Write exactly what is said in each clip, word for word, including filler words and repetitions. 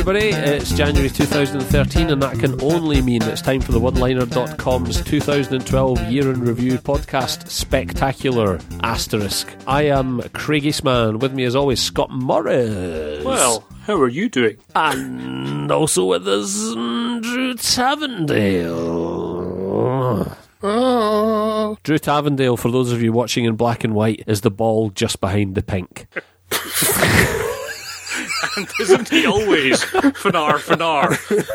everybody. It's January two thousand thirteen, and that can only mean it's time for the one liner dot com's two thousand twelve Year in Review podcast Spectacular Asterisk. I am Craig Eastman. With me, as always, Scott Morris. Well, how are you doing? And also with us, Drew Tavendale. Oh. Drew Tavendale, for those of you watching in black and white, is the ball just behind the pink. And isn't he always Fanar, Fanar?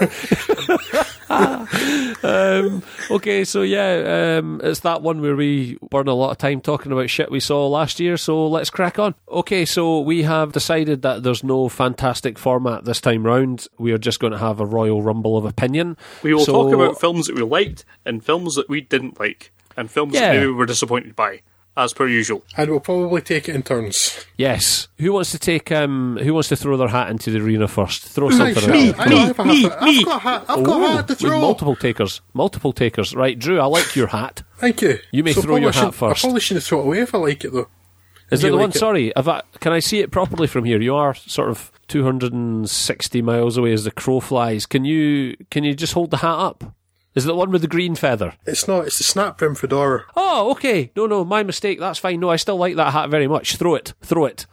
um, okay, so yeah, um, it's that one where we burn a lot of time talking about shit we saw last year, so let's crack on. Okay, so we have decided that there's no fantastic format this time round. We are just going to have a Royal Rumble of opinion. We will so, talk about films that we liked and films that we didn't like, and films yeah. that maybe we were disappointed by, as per usual. And we'll probably take it in turns. Yes. Who wants to take? Um, who wants to throw their hat into the arena first? Throw something out. me, I me, have a me, hat. me. I've got a hat. I've got a hat to With throw. multiple takers. Multiple takers. Right, Drew, I like your hat. Thank you. You may so throw your probably hat first. I probably shouldn't throw it away if I like it, though. Is Do it you the one? like it? Sorry, have I, can I see it properly from here? You are sort of two hundred sixty miles away as the crow flies. Can you can you just hold the hat up? Is it the one with the green feather? It's not. It's the snap brim fedora. Oh, okay. No, no, my mistake. That's fine. No, I still like that hat very much. Throw it. Throw it.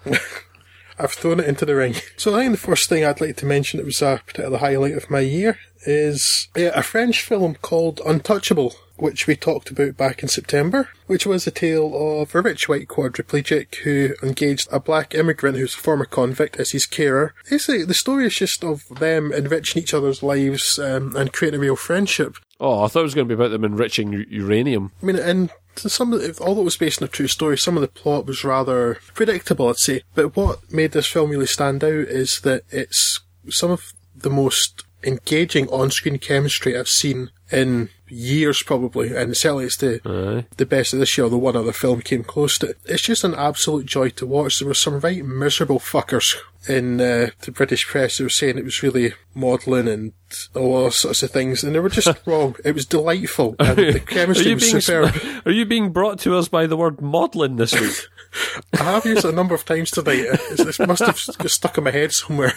I've thrown it into the ring. So I think the first thing I'd like to mention that was a particular highlight of my year is yeah, a French film called Untouchable, which we talked about back in September, which was a tale of a rich white quadriplegic who engaged a black immigrant who's a former convict as his carer. Basically, the story is just of them enriching each other's lives um, and creating a real friendship. Oh, I thought it was going to be about them enriching u- uranium. I mean, and some of the, although it was based on a true story, some of the plot was rather predictable, I'd say. But what made this film really stand out is that it's some of the most engaging on-screen chemistry I've seen in years, probably, and certainly it's the Aye. the best of this year, although one other film came close to it. It's just an absolute joy to watch. There were some right miserable fuckers in uh, the British press who were saying it was really maudlin and all those sorts of things, and they were just wrong. It was delightful, and the chemistry was superb. Sp- are you being brought to us by the word maudlin this week? I have used it a number of times tonight. It must have got stuck in my head somewhere.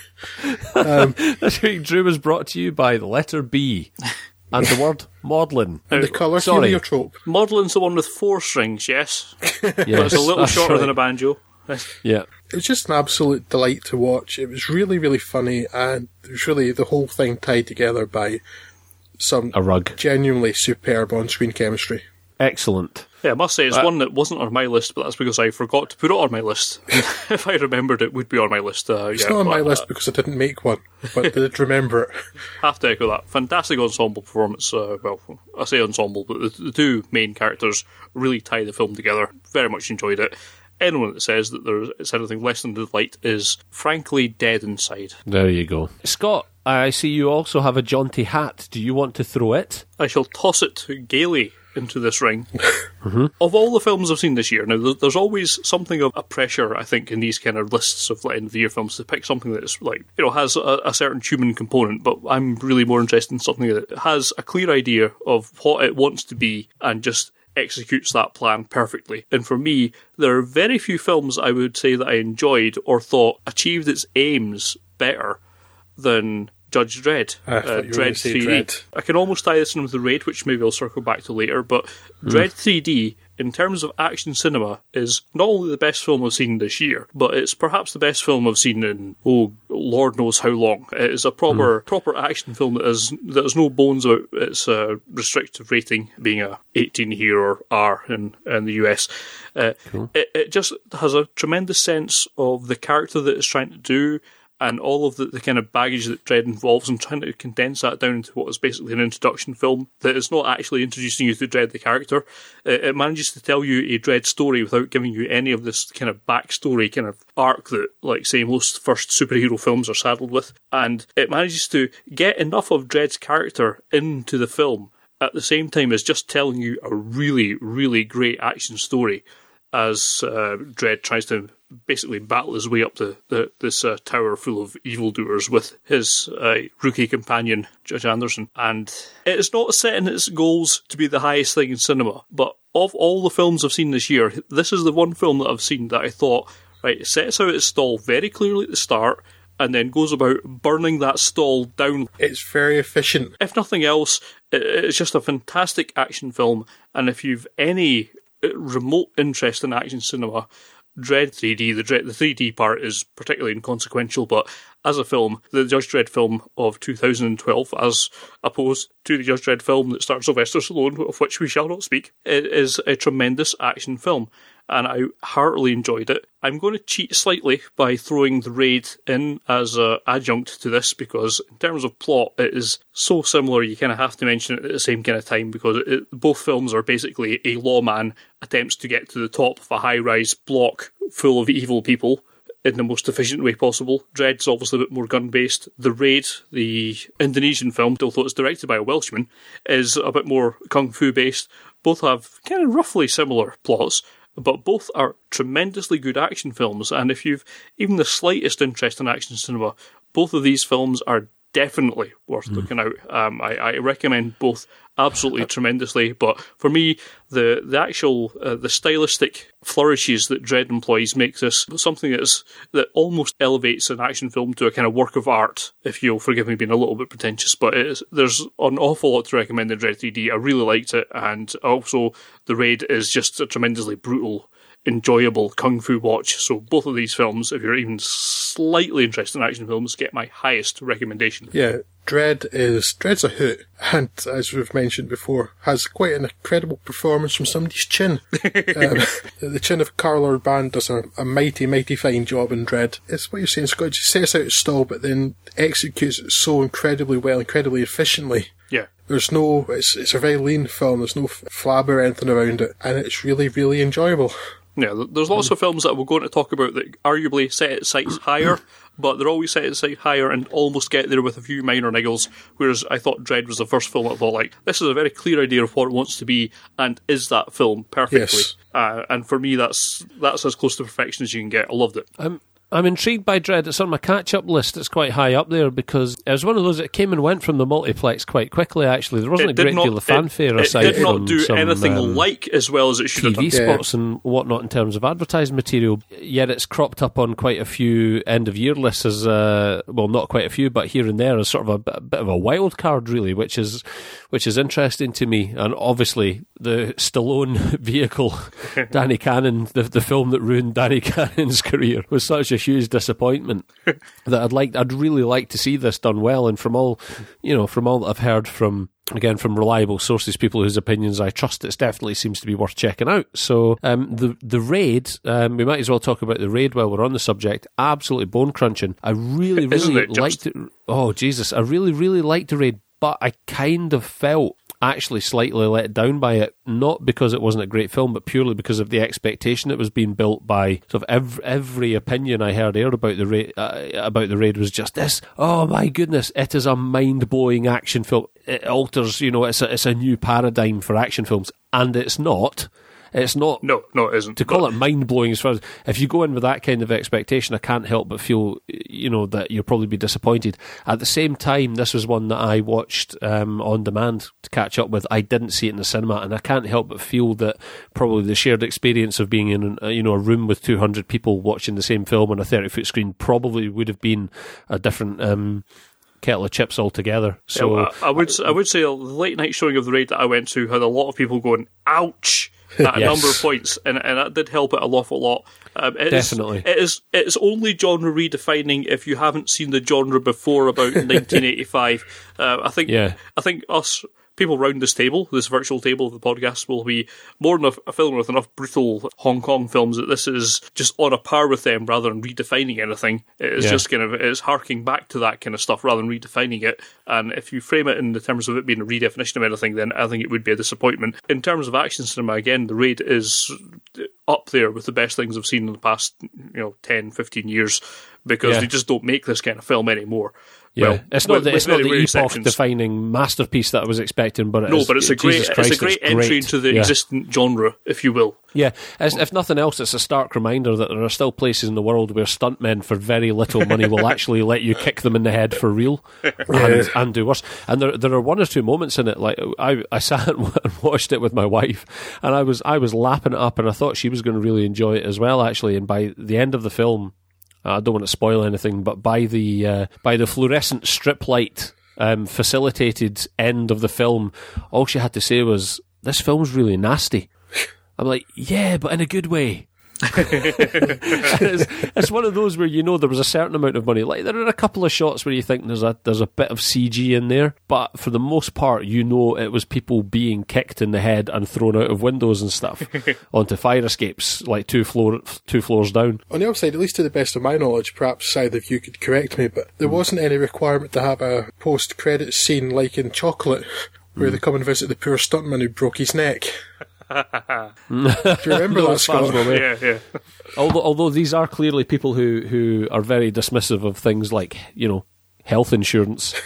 Um, This week, Drew was brought to you by the letter B and the word maudlin. and the colour Sorry. heliotrope. Modeling's the one with four strings, yes? Yes, But it's a little that's shorter right. than a banjo. Yeah. It was just an absolute delight to watch. It was really, really funny, and it was really the whole thing tied together by some A rug. genuinely superb on-screen chemistry. Excellent. Yeah, I must say, it's Uh, one that wasn't on my list, but that's because I forgot to put it on my list. If I remembered, it would be on my list. Uh, It's yeah, not on my but, list uh, because I didn't make one, but I did remember it. have to echo that. Fantastic ensemble performance. Uh, well, I say ensemble, but the, the two main characters really tie the film together. Very much enjoyed it. Anyone that says that there's it's anything less than a delight is frankly dead inside. There you go. Scott, I see you also have a jaunty hat. Do you want to throw it? I shall toss it gaily into this ring. Mm-hmm. Of all the films I've seen this year, now th- there's always something of a pressure, I think, in these kind of lists of like, end of the year films to pick something that's like, you know, has a, a certain human component, but I'm really more interested in something that has a clear idea of what it wants to be and just executes that plan perfectly. And for me, there are very few films I would say that I enjoyed or thought achieved its aims better than Judge Dredd. I thought you were Dredd gonna say three D. Dredd. I can almost tie this in with The Raid, which maybe I'll circle back to later, but Dredd three D, in terms of action cinema, is not only the best film I've seen this year, but it's perhaps the best film I've seen in, oh, Lord knows how long. It is a proper proper action film that has, that has no bones about its uh, restrictive rating, being a eighteen here or R in, in the U S. Uh, Cool. it, it just has a tremendous sense of the character that it's trying to do, and all of the, the kind of baggage that Dredd involves, and trying to condense that down into what is basically an introduction film that is not actually introducing you to Dredd the character. It, it manages to tell you a Dredd story without giving you any of this kind of backstory kind of arc that, like, say, most first superhero films are saddled with. And it manages to get enough of Dredd's character into the film at the same time as just telling you a really, really great action story as uh, Dredd tries to basically battle his way up to the, this uh, tower full of evildoers with his uh, rookie companion, Judge Anderson. And it is not setting its goals to be the highest thing in cinema, but of all the films I've seen this year, this is the one film that I've seen that I thought, right, it sets out its stall very clearly at the start, and then goes about burning that stall down. It's very efficient. If nothing else, it's just a fantastic action film, and if you've any remote interest in action cinema, Dredd three D, the, Dredd, the three D part is particularly inconsequential, but as a film, the Judge Dredd film of two thousand twelve, as opposed to the Judge Dredd film that stars Sylvester Stallone, of which we shall not speak, it is a tremendous action film, and I heartily enjoyed it. I'm going to cheat slightly by throwing The Raid in as an adjunct to this, because in terms of plot, it is so similar you kind of have to mention it at the same kind of time, because it, both films are basically a lawman attempts to get to the top of a high-rise block full of evil people in the most efficient way possible. Dredd's obviously a bit more gun-based. The Raid, the Indonesian film, although it's directed by a Welshman, is a bit more kung fu-based. Both have kind of roughly similar plots, but both are tremendously good action films, and if you've even the slightest interest in action cinema, both of these films are definitely worth mm. looking out. Um, I, I recommend both absolutely tremendously, but for me, the the actual, uh, the stylistic flourishes that Dredd employs makes this something that's, that almost elevates an action film to a kind of work of art, if you'll forgive me being a little bit pretentious, but it is, there's an awful lot to recommend in Dredd three D. I really liked it, and also The Raid is just a tremendously brutal, enjoyable kung fu watch. So both of these films, if you're even slightly interested in action films, get my highest recommendation. Yeah, Dredd is Dredd's a hoot, and as we've mentioned before, has quite an incredible performance from somebody's chin. um, the chin of Carl Urban does a, a mighty, mighty fine job in Dredd. It's what you're saying, Scott. He sets out a stall, but then executes it so incredibly well, incredibly efficiently. Yeah. There's no, it's it's a very lean film. There's no flab or anything around it, and it's really, really enjoyable. Yeah, there's lots of films that we're going to talk about that arguably set its sights higher, but they're always set its sights higher and almost get there with a few minor niggles, whereas I thought Dredd was the first film I thought, like, this is a very clear idea of what it wants to be, and is that film perfectly. Yes. Uh, and for me, that's that's as close to perfection as you can get. I loved it. I'm I'm intrigued by Dredd. It's on my catch-up list. It's quite high up there because it was one of those that came and went from the multiplex quite quickly, actually. There wasn't It a did great not- deal of fanfare it, aside it did not from do some, anything um, like as well as it should T have V done. Yeah. spots and whatnot in terms of advertising material, yet it's cropped up on quite a few end-of-year lists as, uh, well, not quite a few, but here and there as sort of a, bit- a bit of a wild card, really, which is which is interesting to me. And obviously, the Stallone vehicle, Danny Cannon, the, the film that ruined Danny Cannon's career, was such a huge disappointment that I'd like, I'd really like to see this done well. And from all, you know, from all that I've heard from, again, from reliable sources, people whose opinions I trust, it definitely seems to be worth checking out. So um, the the Raid, um, we might as well talk about the Raid while we're on the subject. Absolutely bone crunching. I really, Isn't really it just? liked it. Oh Jesus, I really, really liked the Raid, but I kind of felt actually slightly let down by it, not because it wasn't a great film, but purely because of the expectation that was being built by sort of every, every opinion I heard aired about the Raid, uh, about the Raid was just this. Oh my goodness, it is a mind-blowing action film. It alters, you know, it's a, it's a new paradigm for action films, and it's not. It's not. No, no, it isn't. To call But- it mind-blowing, as far as if you go in with that kind of expectation, I can't help but feel, you know, that you'll probably be disappointed. At the same time, this was one that I watched um, on demand to catch up with. I didn't see it in the cinema, and I can't help but feel that probably the shared experience of being in, uh, you know, a room with two hundred people watching the same film on a thirty-foot screen probably would have been a different um, kettle of chips altogether. So Yeah, I I would I would say the late night showing of The Raid that I went to had a lot of people going, ouch, at a Yes. number of points, and, and that did help it an awful lot. Um, it is- Definitely. it is it is only genre redefining if you haven't seen the genre before about nineteen eighty-five. Uh, I think Yeah. I think us people round this table, this virtual table of the podcast, will be more than a, a film with enough brutal Hong Kong films that this is just on a par with them rather than redefining anything. It is Yeah. just kind of, it is harking back to that kind of stuff rather than redefining it. And if you frame it in the terms of it being a redefinition of anything, then I think it would be a disappointment. In terms of action cinema, again, The Raid is up there with the best things I've seen in the past, you know, ten, fifteen years, because Yeah. they just don't make this kind of film anymore. yeah, Well, it's not with- the, with it's not very the rare exceptions. epoch-defining masterpiece that I was expecting, but it No, is, but it's a great, Jesus it's Christ, a great it's entry great. into the Yeah. existent genre, if you will. Yeah, as, if nothing else, it's a stark reminder that there are still places in the world where stuntmen for very little money will actually let you kick them in the head for real and, and do worse. And there there are one or two moments in it, like I, I sat and watched it with my wife, and I was I was lapping it up, and I thought she was going to really enjoy it as well, actually. And by the end of the film, I don't want to spoil anything, but by the uh, by the fluorescent strip light um, facilitated end of the film, all she had to say was, "This film's really nasty." I'm like, yeah, but in a good way. it's, it's one of those where you know there was a certain amount of money. Like, there are a couple of shots where you think there's a there's a bit of C G in there, but for the most part, you know it was people being kicked in the head and thrown out of windows and stuff onto fire escapes, like two floor two floors down. On the other side, at least to the best of my knowledge, perhaps either of you could correct me, but there mm. wasn't any requirement to have a post-credits scene like in Chocolate, where mm. they come and visit the poor stuntman who broke his neck. Do you remember no, that, Scott? Yeah, yeah. Although, although these are clearly people who, who are very dismissive of things like, you know, health insurance,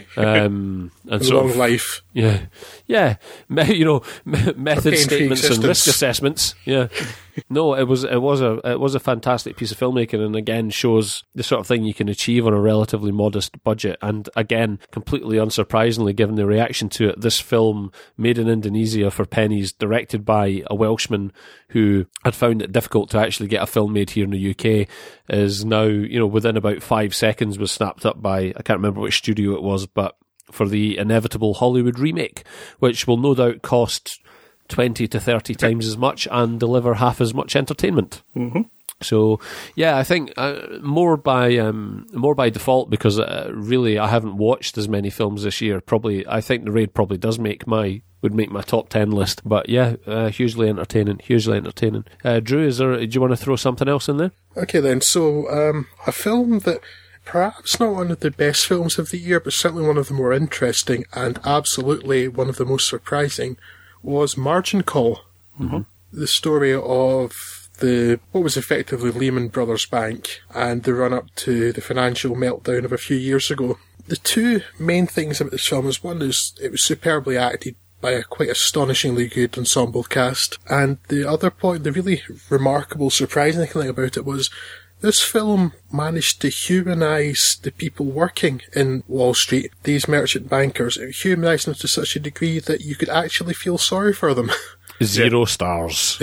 um, and sort long of, life. Yeah, yeah. Me, you know, me, method statements and risk existence. assessments. Yeah. No, it was it was a it was a fantastic piece of filmmaking, and again shows the sort of thing you can achieve on a relatively modest budget. And again, completely unsurprisingly, given the reaction to it, this film, made in Indonesia for pennies, directed by a Welshman who had found it difficult to actually get a film made here in the U K, is now, you know, within about five seconds was snapped up by, I can't remember which studio it was, but for the inevitable Hollywood remake, which will no doubt cost twenty to thirty times as much and deliver half as much entertainment. Mm-hmm. So, yeah, I think uh, more by um, more by default, because uh, really I haven't watched as many films this year. Probably, I think The Raid probably does make my would make my top ten list. But yeah, uh, hugely entertaining, hugely entertaining. Uh, Drew, is there? Do you want to throw something else in there? Okay, then. So, um, a film that perhaps not one of the best films of the year, but certainly one of the more interesting and absolutely one of the most surprising, was Margin Call. Mm-hmm. The story of the what was effectively Lehman Brothers Bank and the run-up to the financial meltdown of a few years ago. The two main things about this film is, one is it was superbly acted by a quite astonishingly good ensemble cast, and the other point, the really remarkable, surprising thing about it was this film managed to humanise the people working in Wall Street, these merchant bankers. It humanised them to such a degree that you could actually feel sorry for them. Zero stars.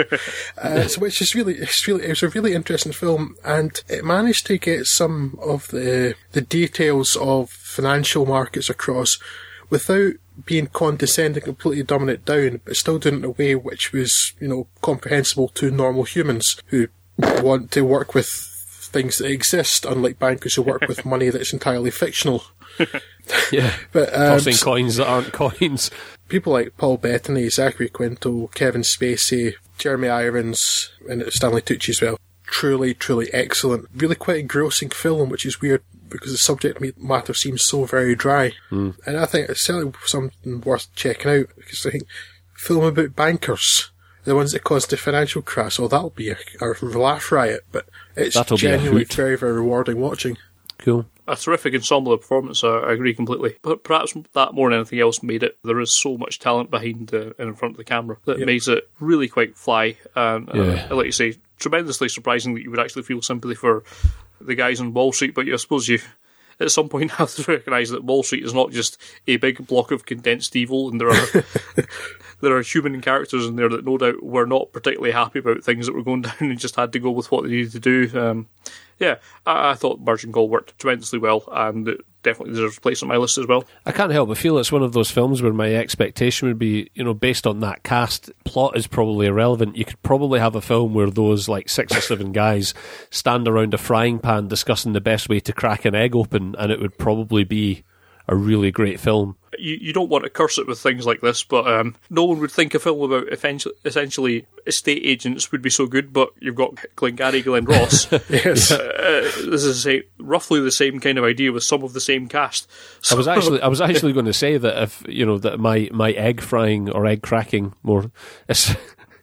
uh, so which is really, it's really, it was a really interesting film, and it managed to get some of the the details of financial markets across without being condescending, completely dumbing it down, but still doing it in a way which was, you know, comprehensible to normal humans who want to work with things that exist, unlike bankers who work with money that's entirely fictional. Yeah, but um, tossing coins that aren't coins. People like Paul Bettany, Zachary Quinto, Kevin Spacey, Jeremy Irons, and Stanley Tucci as well. Truly, truly excellent. Really quite engrossing film, which is weird because the subject matter seems so very dry. Mm. And I think it's certainly something worth checking out, because I think a film about bankers, the ones that caused the financial crash, oh, that'll be a, a laugh riot, but it's That'll genuinely very, very rewarding watching. Cool. A terrific ensemble performance, I agree completely. But perhaps that more than anything else made it, there is so much talent behind uh, in front of the camera that Yep. makes it really quite fly. And Yeah. uh, like you say, tremendously surprising that you would actually feel sympathy for the guys on Wall Street, but I suppose you at some point have to recognise that Wall Street is not just a big block of condensed evil, and there are there are human characters in there that no doubt were not particularly happy about things that were going down and just had to go with what they needed to do. Um, yeah, I, I thought Margin Call worked tremendously well, and it definitely deserves a place on my list as well. I can't help but feel it's one of those films where my expectation would be, you know, based on that cast, plot is probably irrelevant. You could probably have a film where those like six or seven guys stand around a frying pan discussing the best way to crack an egg open, and it would probably be a really great film. You, you don't want to curse it with things like this, but um, no one would think a film about effen- essentially estate agents would be so good, but you've got Glengarry Glen Ross. Yes. Uh, this is a, roughly the same kind of idea with some of the same cast. So, I was actually I was actually going to say that if, you know, that my, my egg frying or egg cracking more is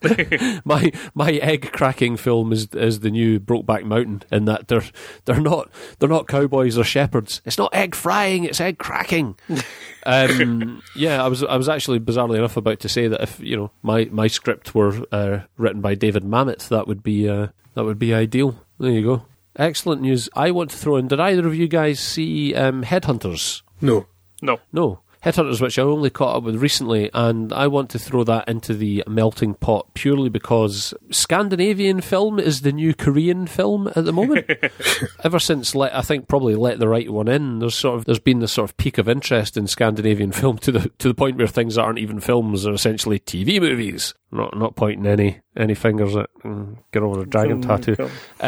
my my egg cracking film is is the new Brokeback Mountain, in that they're they're not they're not cowboys or shepherds. It's not egg frying, it's egg cracking. um, yeah, I was I was actually bizarrely enough about to say that if, you know, my, my script were uh, written by David Mamet, that would be uh, that would be ideal. There you go. Excellent news. I want to throw in, did either of you guys see um, Headhunters? No. no. No. Headhunters, which I only caught up with recently, and I want to throw that into the melting pot purely because Scandinavian film is the new Korean film at the moment. Ever since, let, I think, probably Let the Right One In, there's sort of there's been this sort of peak of interest in Scandinavian film to the to the point where things that aren't even films are essentially T V movies. Not not pointing any any fingers at mm, get over a dragon film, tattoo. Film.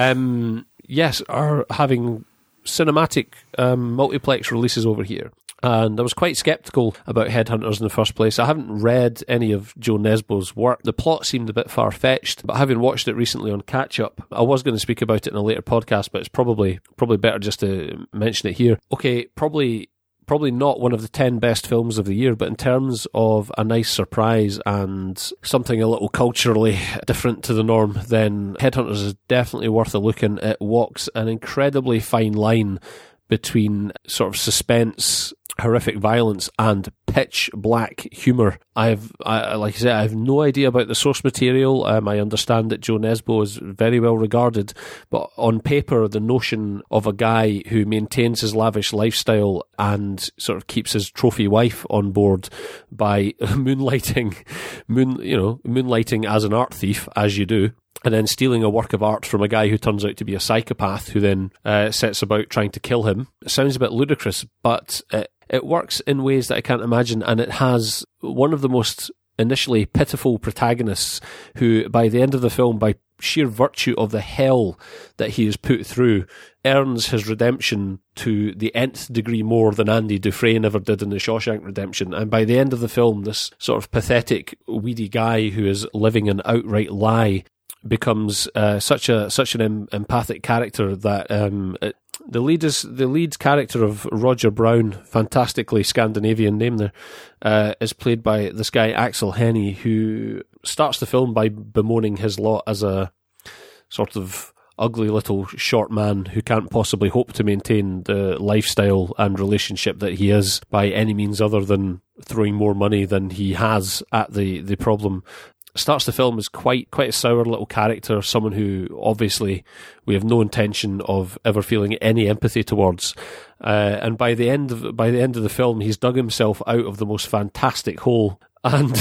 Um, yes, are having cinematic um, multiplex releases over here. And I was quite sceptical about Headhunters in the first place. I haven't read any of Joe Nesbo's work. The plot seemed a bit far-fetched, but having watched it recently on catch-up, I was going to speak about it in a later podcast, but it's probably probably better just to mention it here. Okay, probably probably not one of the ten best films of the year, but in terms of a nice surprise and something a little culturally different to the norm, then Headhunters is definitely worth a look in. It walks an incredibly fine line between sort of suspense, horrific violence, and pitch black humour. I've, I, like I said, I have no idea about the source material. Um, I understand that Joe Nesbo is very well regarded, but on paper, the notion of a guy who maintains his lavish lifestyle and sort of keeps his trophy wife on board by moonlighting, moon, you know, moonlighting as an art thief, as you do, and then stealing a work of art from a guy who turns out to be a psychopath who then uh, sets about trying to kill him. It sounds a bit ludicrous, but it, it works in ways that I can't imagine, and it has one of the most initially pitiful protagonists who, by the end of the film, by sheer virtue of the hell that he is put through, earns his redemption to the nth degree more than Andy Dufresne ever did in The Shawshank Redemption. And by the end of the film, this sort of pathetic, weedy guy who is living an outright lie becomes uh, such a such an em- empathic character that um, it, the lead is the lead character of Roger Brown, fantastically Scandinavian name there, uh, is played by this guy Axel Hennie, who starts the film by bemoaning his lot as a sort of ugly little short man who can't possibly hope to maintain the lifestyle and relationship that he is by any means other than throwing more money than he has at the, the problem. Starts the film as quite quite a sour little character, someone who obviously we have no intention of ever feeling any empathy towards. Uh, and by the end of by the end of the film, he's dug himself out of the most fantastic hole. And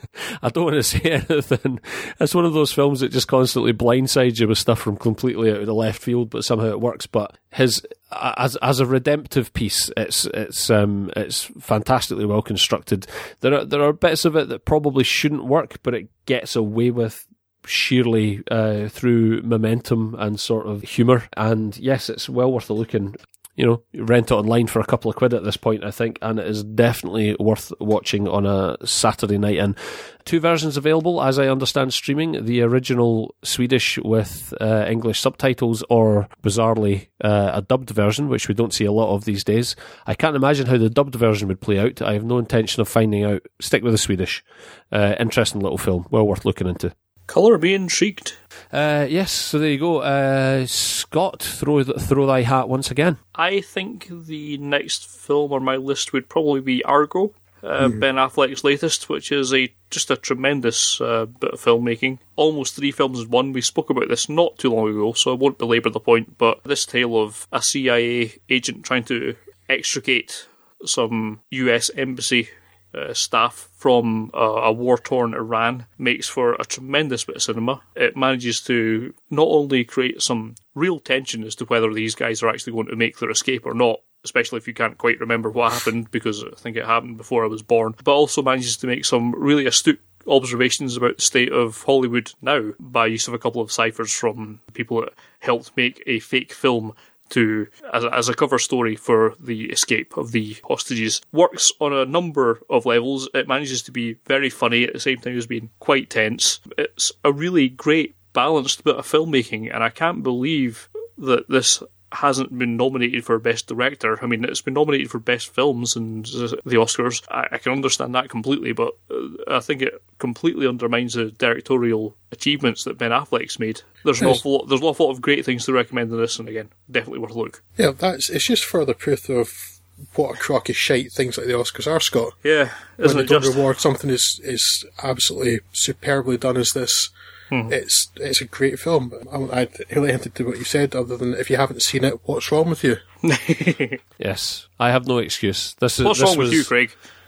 I don't want to say anything. It's one of those films that just constantly blindsides you with stuff from completely out of the left field, but somehow it works. But his as as a redemptive piece, it's it's um it's fantastically well constructed. There are there are bits of it that probably shouldn't work, but it gets away with sheerly uh, through momentum and sort of humour. And yes, it's well worth a look in. You know, rent it online for a couple of quid at this point, I think, and it is definitely worth watching on a Saturday night. And two versions available, as I understand, streaming: the original Swedish with uh, English subtitles, or bizarrely uh, a dubbed version, which we don't see a lot of these days. I can't imagine how the dubbed version would play out. I have no intention of finding out. Stick with the Swedish. Uh, interesting little film, well worth looking into. Colour me intrigued. Uh, yes, so there you go. Uh, Scott, throw th- throw thy hat once again. I think the next film on my list would probably be Argo, uh, mm. Ben Affleck's latest, which is a just a tremendous uh, bit of filmmaking. Almost three films in one. We spoke about this not too long ago, so I won't belabour the point, but this tale of a C I A agent trying to extricate some U S embassy Uh, staff from uh, a war-torn Iran makes for a tremendous bit of cinema. It manages to not only create some real tension as to whether these guys are actually going to make their escape or not, especially if you can't quite remember what happened, because I think it happened before I was born, but also manages to make some really astute observations about the state of Hollywood now by use of a couple of ciphers from people that helped make a fake film to as a, as a cover story for the escape of the hostages. Works on a number of levels. It manages to be very funny at the same time as being quite tense. It's a really great balanced bit of filmmaking, and I can't believe that this hasn't been nominated for Best Director. I mean, it's been nominated for Best Films and the Oscars. I, I can understand that completely, but I think it completely undermines the directorial achievements that Ben Affleck's made. There's an awful lot, there's an awful lot of great things to recommend in this, and again, definitely worth a look. Yeah, that's it's just further proof of what a crock of shite things like the Oscars are, Scott. Yeah, isn't when it they don't just reward something as is absolutely superbly done as this. Mm-hmm. It's it's a great film. I, I really anything to what you said, other than if you haven't seen it, what's wrong with you? Yes, I have no excuse. This is what's this wrong was, with you, Craig?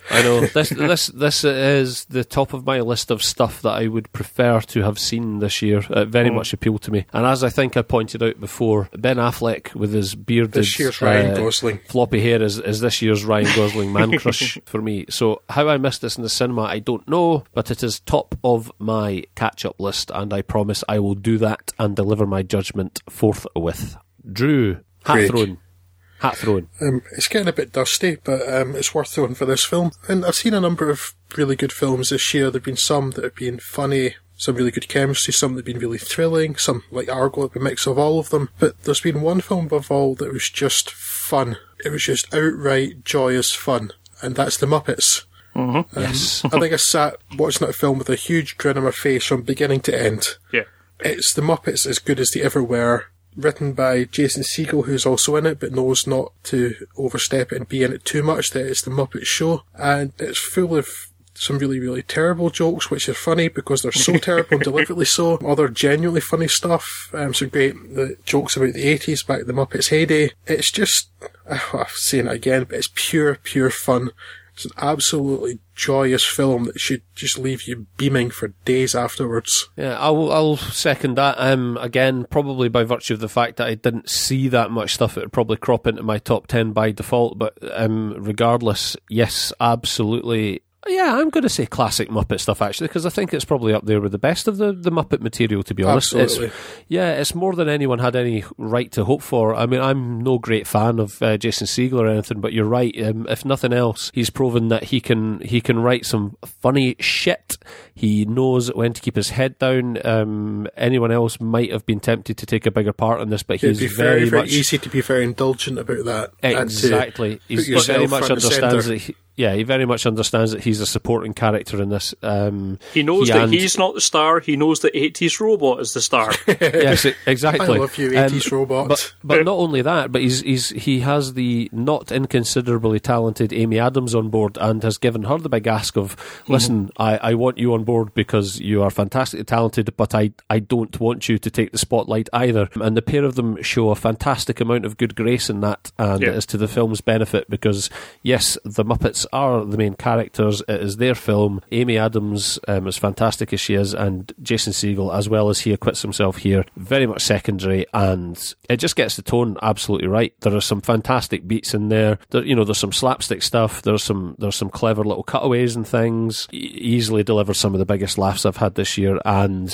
I know. This this this is the top of my list of stuff that I would prefer to have seen this year. It very mm. much appealed to me. And as I think I pointed out before, Ben Affleck with his bearded this year's Ryan uh, Gosling floppy hair is, is this year's Ryan Gosling man crush for me. So how I missed this in the cinema, I don't know, but it is top of my catch-up list, and I promise I will do that and deliver my judgment forthwith. Drew, hat Great. thrown. Hat thrown. Um, it's getting a bit dusty, but um, it's worth throwing for this film. And I've seen a number of really good films this year. There have been some that have been funny, some really good chemistry, some that have been really thrilling, some like Argo, a mix of all of them. But there's been one film above all that was just fun. It was just outright joyous fun, and that's The Muppets. Mm-hmm. Um, Yes. I think I sat watching that film with a huge grin on my face from beginning to end. Yeah. It's The Muppets as good as they ever were. Written by Jason Segel, who's also in it, but knows not to overstep it and be in it too much. That it's The Muppet Show, and it's full of some really, really terrible jokes, which are funny because they're so terrible and deliberately so. Other genuinely funny stuff. Um, some great the jokes about the eighties, back in The Muppets' heyday. It's just, I'm saying it again, but it's pure, pure fun. It's an absolutely joyous film that should just leave you beaming for days afterwards. Yeah, I'll I'll second that. Um, again, probably by virtue of the fact that I didn't see that much stuff, it would probably crop into my top ten by default. But um, regardless, yes, absolutely. Yeah, I'm going to say classic Muppet stuff, actually, because I think it's probably up there with the best of the, the Muppet material, to be honest. Absolutely. It's, yeah, it's more than anyone had any right to hope for. I mean, I'm no great fan of uh, Jason Segel or anything, but you're right. Um, if nothing else, he's proven that he can he can write some funny shit. He knows when to keep his head down. Um, anyone else might have been tempted to take a bigger part in this, but he's It'd be very, very, very much... easy to be very indulgent about that. Exactly. He's, he very much understands that... He, Yeah, he very much understands that he's a supporting character in this. Um, he knows he that and, he's not the star. He knows that eighties Robot is the star. Yes, exactly. I love you, eighties um, Robot. But, but not only that, but he's he's he has the not inconsiderably talented Amy Adams on board and has given her the big ask of, listen, mm-hmm. I, I want you on board because you are fantastically talented, but I, I don't want you to take the spotlight either. And the pair of them show a fantastic amount of good grace in that, and yeah. it is to the film's benefit because, yes, the Muppets are the main characters. It is their film. Amy Adams, um, as fantastic as she is, and Jason Segel, as well as he acquits himself here, very much secondary, and it just gets the tone absolutely right. There are some fantastic beats in there. There, you know, there's some slapstick stuff. There's some there's some clever little cutaways and things. E- easily delivers some of the biggest laughs I've had this year, and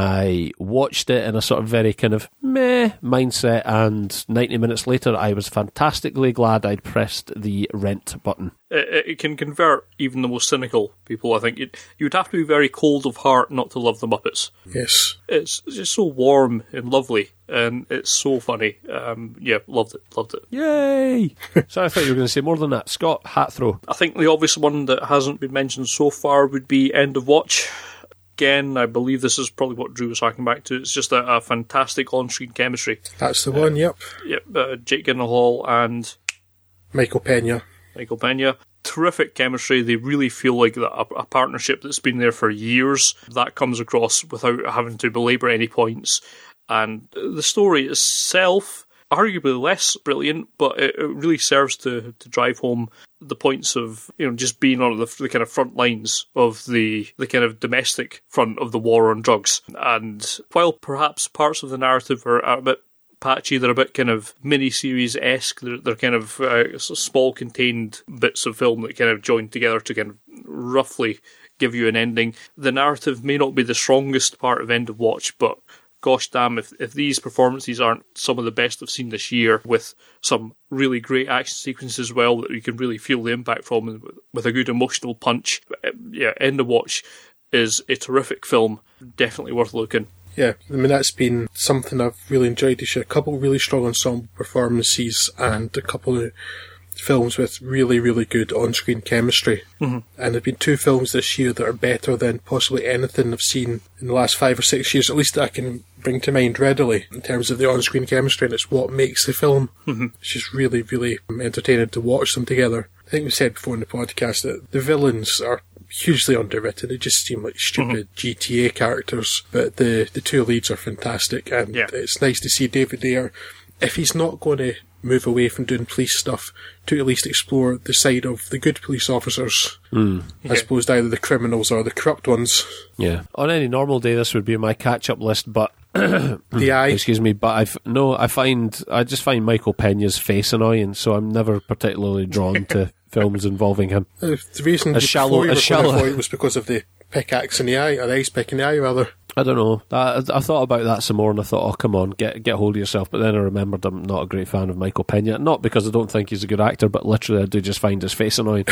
I watched it in a sort of very kind of meh mindset, and ninety minutes later I was fantastically glad I'd pressed the rent button. It, it can convert even the most cynical people, I think. You'd, you'd have to be very cold of heart not to love the Muppets. Yes. It's just so warm and lovely, and it's so funny. Um, yeah, loved it, loved it. Yay! So I thought you were going to say more than that. Scott, hat throw. I think the obvious one that hasn't been mentioned so far would be End of Watch. Again, I believe this is probably what Drew was talking back to. It's just a, a fantastic on-screen chemistry. That's the one, uh, yep. Yep, uh, Jake Gyllenhaal and... Michael Pena. Michael Pena. Terrific chemistry. They really feel like a, a partnership that's been there for years. That comes across without having to belabor any points. And the story itself, arguably less brilliant, but it, it really serves to, to drive home the points of, you know, just being on the, the kind of front lines of the, the kind of domestic front of the war on drugs. And while perhaps parts of the narrative are, are a bit patchy, they're a bit kind of mini-series-esque, they're, they're kind of uh, small contained bits of film that kind of join together to kind of roughly give you an ending. The narrative may not be the strongest part of End of Watch, but gosh damn, if, if these performances aren't some of the best I've seen this year, with some really great action sequences as well that you can really feel the impact from, with a good emotional punch. Yeah, End of Watch is a terrific film, definitely worth looking. Yeah, I mean, that's been something I've really enjoyed this year. A couple of really strong ensemble performances and a couple of films with really, really good on-screen chemistry. Mm-hmm. And there have been two films this year that are better than possibly anything I've seen in the last five or six years, at least that I can bring to mind readily, in terms of the on-screen chemistry, and it's what makes the film. Mm-hmm. It's just really, really entertaining to watch them together. I think we said before in the podcast that the villains are hugely underwritten. They just seem like stupid mm-hmm. G T A characters, but the, the two leads are fantastic, and yeah. it's nice to see David Ayer. If he's not going to move away from doing police stuff to at least explore the side of the good police officers, mm. as opposed to either the criminals or the corrupt ones. Yeah. On any normal day, this would be my catch-up list, but... the eye. Excuse me, but I've no. I find I just find Michael Peña's face annoying, so I'm never particularly drawn to films involving him. Uh, the reason As you, shallow- before you as were shallow- going to avoid was because of the pickaxe in the eye, or the ice pick in the eye, rather. I don't know. I, I thought about that some more, and I thought, oh, come on, get get hold of yourself. But then I remembered I'm not a great fan of Michael Peña, not because I don't think he's a good actor, but literally I do just find his face annoying.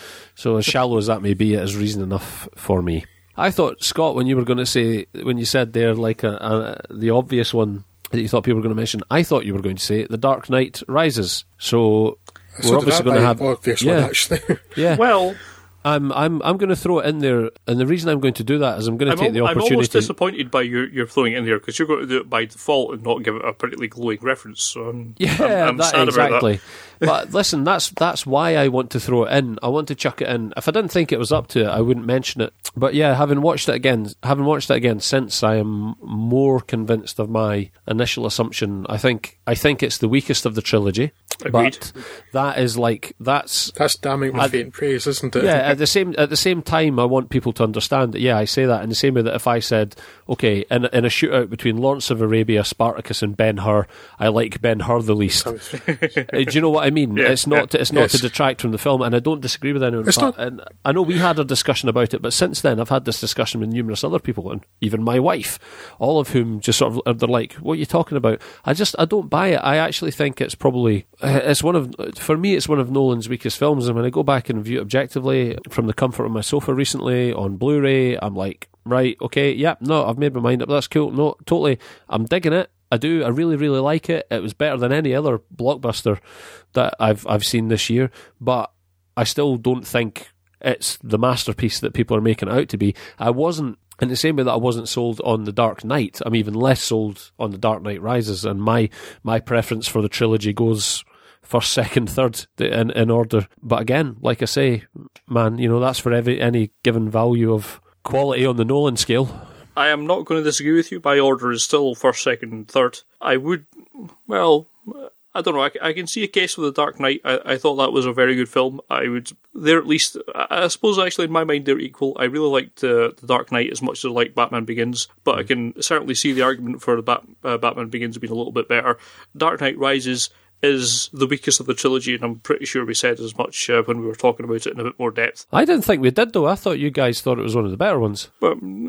So as shallow as that may be, it is reason enough for me. I thought, Scott, when you were going to say, when you said there, like a, a, the obvious one that you thought people were going to mention, I thought you were going to say The Dark Knight Rises. So, So we're did obviously I going to buy have... an obvious yeah, one, actually. yeah. Well, I'm I'm I'm going to throw it in there, and the reason I'm going to do that is I'm going to I'm, take the al- I'm opportunity. almost disappointed by your, your throwing it in there, because you're going to do it by default and not give it a particularly glowing reference. So I'm, Yeah, I'm, I'm that, sad exactly. about But listen, that's that's why I want to throw it in. I want to chuck it in. If I didn't think it was up to it, I wouldn't mention it. But yeah, having watched it again, having watched it again since, I am more convinced of my initial assumption. I think I think it's the weakest of the trilogy. Agreed. But that is like that's That's damning with I- faint praise, isn't it? yeah. At the same at the same time, I want people to understand that. Yeah, I say that in the same way that if I said, okay, in in a shootout between Lawrence of Arabia, Spartacus, and Ben-Hur, I like Ben-Hur the least. Uh, Do you know what I mean? Yeah, it's not. yeah. To, it's not Yes. to detract from the film, and I don't disagree with anyone. It's but, not- and I know we had a discussion about it, but since then I've had this discussion with numerous other people, and even my wife, all of whom just sort of they're like, "What are you talking about?" I just I don't buy it. I actually think it's probably it's one of for me it's one of Nolan's weakest films, and when I go back and view it objectively from the comfort of my sofa recently on Blu-ray, I'm like, right, okay, yep, no, I've made my mind up. That's cool. No, totally, I'm digging it. I do. I really, really like it. It was better than any other blockbuster that I've I've seen this year, but I still don't think it's the masterpiece that people are making it out to be. I wasn't, in the same way that I wasn't sold on The Dark Knight, I'm even less sold on The Dark Knight Rises, and my my preference for the trilogy goes first, second, third in in order. But again, like I say, man, you know, that's for every any given value of quality on the Nolan scale. I am not going to disagree with you. My order is still first, second, and third. I would, well, I don't know. I, I can see a case with The Dark Knight. I, I thought that was a very good film. I would, they're at least, I, I suppose actually in my mind they're equal. I really liked uh, The Dark Knight as much as I like Batman Begins, but I can certainly see the argument for the Bat, uh, Batman Begins being a little bit better. Dark Knight Rises is the weakest of the trilogy, and I'm pretty sure we said as much uh, when we were talking about it in a bit more depth. I didn't think we did, though. I thought you guys thought it was one of the better ones. But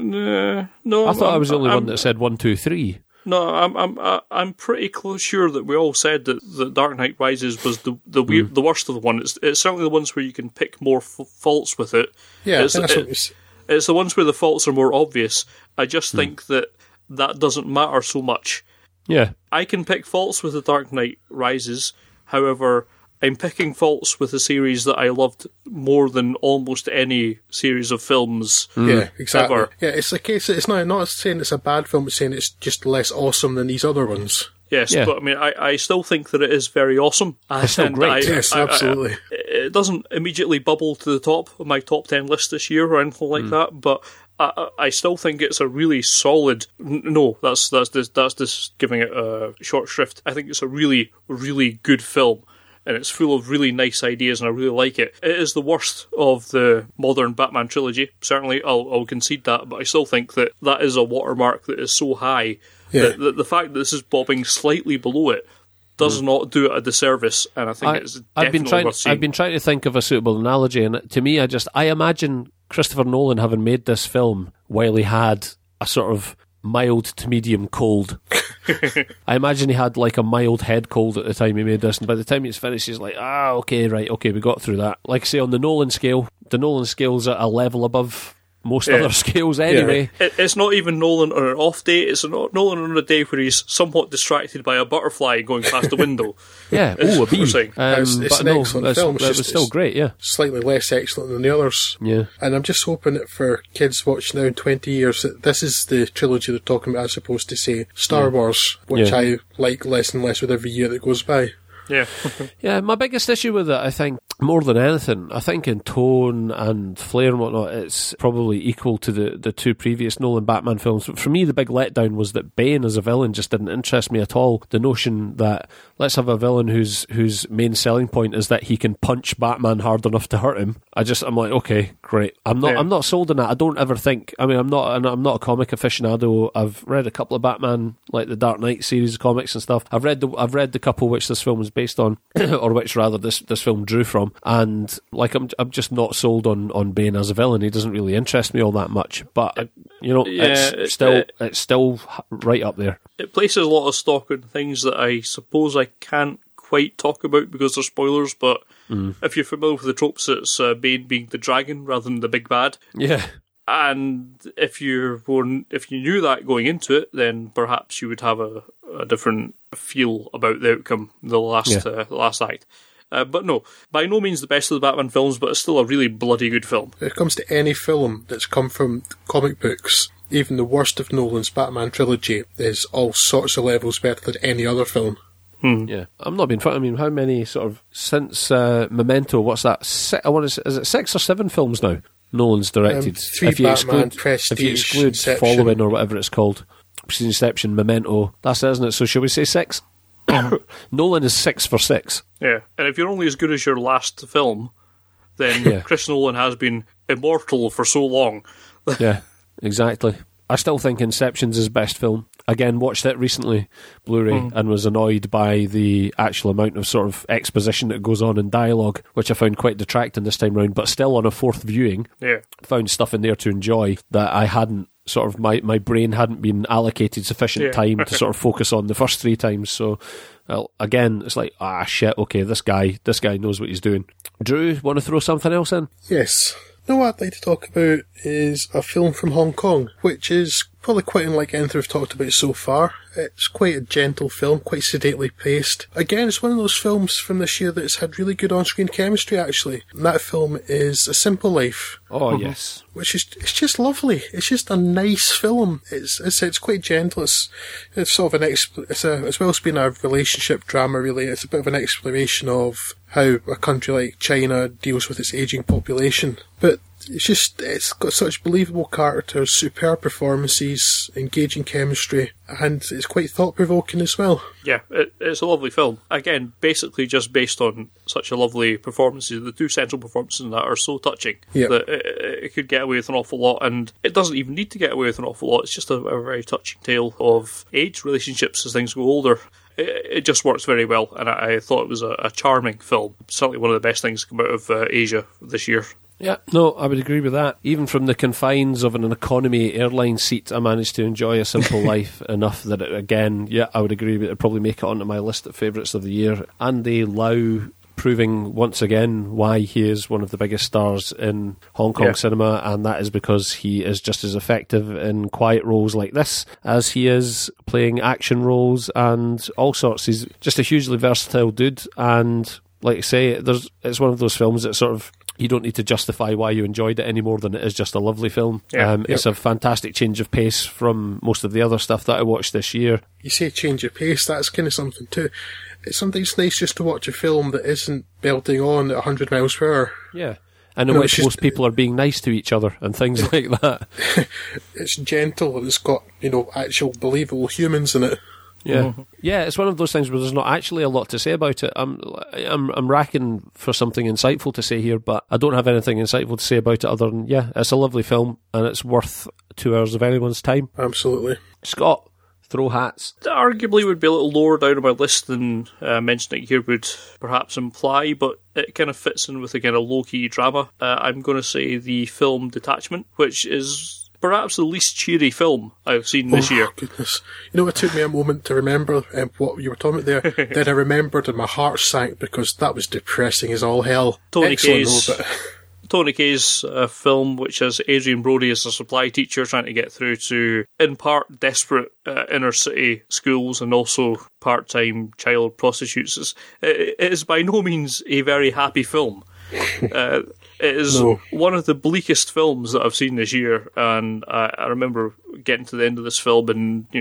uh, no, I thought I'm, I was the only I'm, one that said one, two, three. No, I'm I'm I'm pretty close sure that we all said that the Dark Knight Rises was the the weird, Mm. the worst of the one. It's it's certainly the ones where you can pick more f- faults with it. Yeah, it's, that's it- what we s- it's the ones where the faults are more obvious. I just Mm. think that that doesn't matter so much. Yeah. I can pick faults with the Dark Knight Rises. However, I'm picking faults with a series that I loved more than almost any series of films. Yeah, exactly. Ever. Yeah, it's a case. It's not not saying it's a bad film. It's saying it's just less awesome than these other ones. Yes, Yeah. but I mean, I, I still think that it is very awesome. It's still And great. I- Yes, I- I- absolutely. it doesn't immediately bubble to the top of my top ten list this year or anything like that, but I, I I still think it's a really solid. n- No, that's that's just, that's just giving it a short shrift. I think it's a really really good film, and it's full of really nice ideas, and I really like it. It is the worst of the modern Batman trilogy. Certainly, I'll I'll concede that, but I still think that that is a watermark that is so high Yeah. that, that the fact that this is bobbing slightly below it does not do it a disservice, and I think I, it's definitely I've been trying. worth seeing. I've been trying to think of a suitable analogy, and to me, I just I imagine Christopher Nolan having made this film while he had a sort of mild to medium cold. I imagine he had like a mild head cold at the time he made this, and by the time it's finished, he's like, ah, okay, right, okay, we got through that. Like I say, on the Nolan scale, the Nolan scale's at a level above most Yeah. other scales anyway. It, it's not even Nolan on an off day, it's not Nolan on a day where he's somewhat distracted by a butterfly going past the window. Yeah, It's oh, a what we're bee. saying. Um, It's- it's but an no, excellent it's- film, it's it just- was still it's- great, yeah. Slightly less excellent than the others. Yeah. And I'm just hoping that for kids watching now in twenty years that this is the trilogy they're talking about as opposed to, say, Star Wars, which Yeah. I like less and less with every year that goes by. Yeah. Yeah, my biggest issue with it, I think, more than anything, I think in tone and flair and whatnot, it's probably equal to the, the two previous Nolan Batman films. But for me, the big letdown was that Bane as a villain just didn't interest me at all. The notion that let's have a villain whose whose main selling point is that he can punch Batman hard enough to hurt him. I just, I'm like, okay, great. I'm not, yeah. I'm not sold on that. I don't ever think. I mean, I'm not, I'm not a comic aficionado. I've read a couple of Batman, like the Dark Knight series of comics and stuff. I've read the, I've read the couple which this film was based on, or which rather this this film drew from. And like I'm, I'm just not sold on, on Bane as a villain. He doesn't really interest me all that much. But you know, yeah, it's it, still it, it's still right up there. It places a lot of stock in things that I suppose I can't quite talk about because they're spoilers. But mm. if you're familiar with the tropes, it's uh, Bane being the dragon rather than the big bad. Yeah. And if you were, if you knew that going into it, then perhaps you would have a, a different feel about the outcome, the last yeah. uh, the last act. Uh, but no, by no means the best of the Batman films, but it's still a really bloody good film. When it comes to any film that's come from comic books, even the worst of Nolan's Batman trilogy is all sorts of levels better than any other film. Hmm. Yeah, I'm not being funny. I mean, how many sort of since uh, Memento? What's that? Si- I want to. Is it six or seven films now? Nolan's directed. Um, three if you Batman, exclude, Prestige, if you exclude Inception. Following or whatever it's called, Inception, Memento. That's it, isn't it? So shall we say six? Nolan is six for six. Yeah, and if you're only as good as your last film, then yeah. Chris Nolan has been immortal for so long. Yeah, exactly. I still think Inception's his best film. Again, watched it recently, Blu-ray, mm. and was annoyed by the actual amount of sort of exposition that goes on in dialogue, which I found quite detracting this time round. But still, on a fourth viewing, yeah. found stuff in there to enjoy that I hadn't sort of my, my brain hadn't been allocated sufficient yeah. time to sort of focus on the first three times. So well, again, it's like, ah shit, okay, this guy this guy knows what he's doing. Drew, want to throw something else in? Yes. No, what I'd like to talk about is a film from Hong Kong, which is probably quite unlike anything we've talked about so far. It's quite a gentle film, quite sedately paced. Again, it's one of those films from this year that's had really good on-screen chemistry, actually. And that film is A Simple Life. Oh, yes. Which is, it's just lovely. It's just a nice film. It's, it's, it's quite gentle. It's, it's sort of an, exp- it's a, as well as being a relationship drama, really, it's a bit of an exploration of how a country like China deals with its ageing population. But it's just, it's got such believable characters, superb performances, engaging chemistry, and it's quite thought-provoking as well. Yeah, it, it's a lovely film. Again, basically just based on such a lovely performances. The two central performances in that are so touching yep. that it, it could get away with an awful lot, and it doesn't even need to get away with an awful lot. It's just a, a very touching tale of age relationships as things go older. It, it just works very well, and I, I thought it was a, a charming film. Certainly one of the best things to come out of uh, Asia this year. Yeah, no, I would agree with that. Even from the confines of an economy airline seat, I managed to enjoy A Simple Life enough that, it, again, yeah, I would agree with it. It'd probably make it onto my list of favourites of the year. Andy Lau proving once again why he is one of the biggest stars in Hong Kong yeah. cinema, and that is because he is just as effective in quiet roles like this as he is playing action roles and all sorts. He's just a hugely versatile dude, and like I say, there's it's one of those films that sort of you don't need to justify why you enjoyed it any more than it is just a lovely film. Yeah, um, yep. It's a fantastic change of pace from most of the other stuff that I watched this year. You say change of pace, that's kind of something too. It's sometimes nice just to watch a film that isn't belting on at one hundred miles per hour. Yeah. And in No, which it's just- most people are being nice to each other and things like that. It's gentle and it's got, you know, actual believable humans in it. Yeah, Mm-hmm. yeah. It's one of those things where there's not actually a lot to say about it. I'm, I'm, I'm racking for something insightful to say here, but I don't have anything insightful to say about it other than yeah, it's a lovely film and it's worth two hours of anyone's time. Absolutely. Scott, throw hats. That arguably would be a little lower down on my list than uh, mentioning it here would perhaps imply, but it kind of fits in with a kind of low-key drama. Uh, I'm going to say the film Detachment, which is perhaps the least cheery film I've seen this oh, year. Goodness. You know, it took me a moment to remember um, what you were talking about there. Then I remembered and my heart sank because that was depressing as all hell. Tony Excellent Kaye's, though, but Tony Kaye's uh, film, which has Adrian Brody as a supply teacher trying to get through to, in part, desperate uh, inner-city schools and also part-time child prostitutes. It's, it, it is by no means a very happy film. Uh, it is No. one of the bleakest films that I've seen this year, and I, I remember getting to the end of this film and, you know,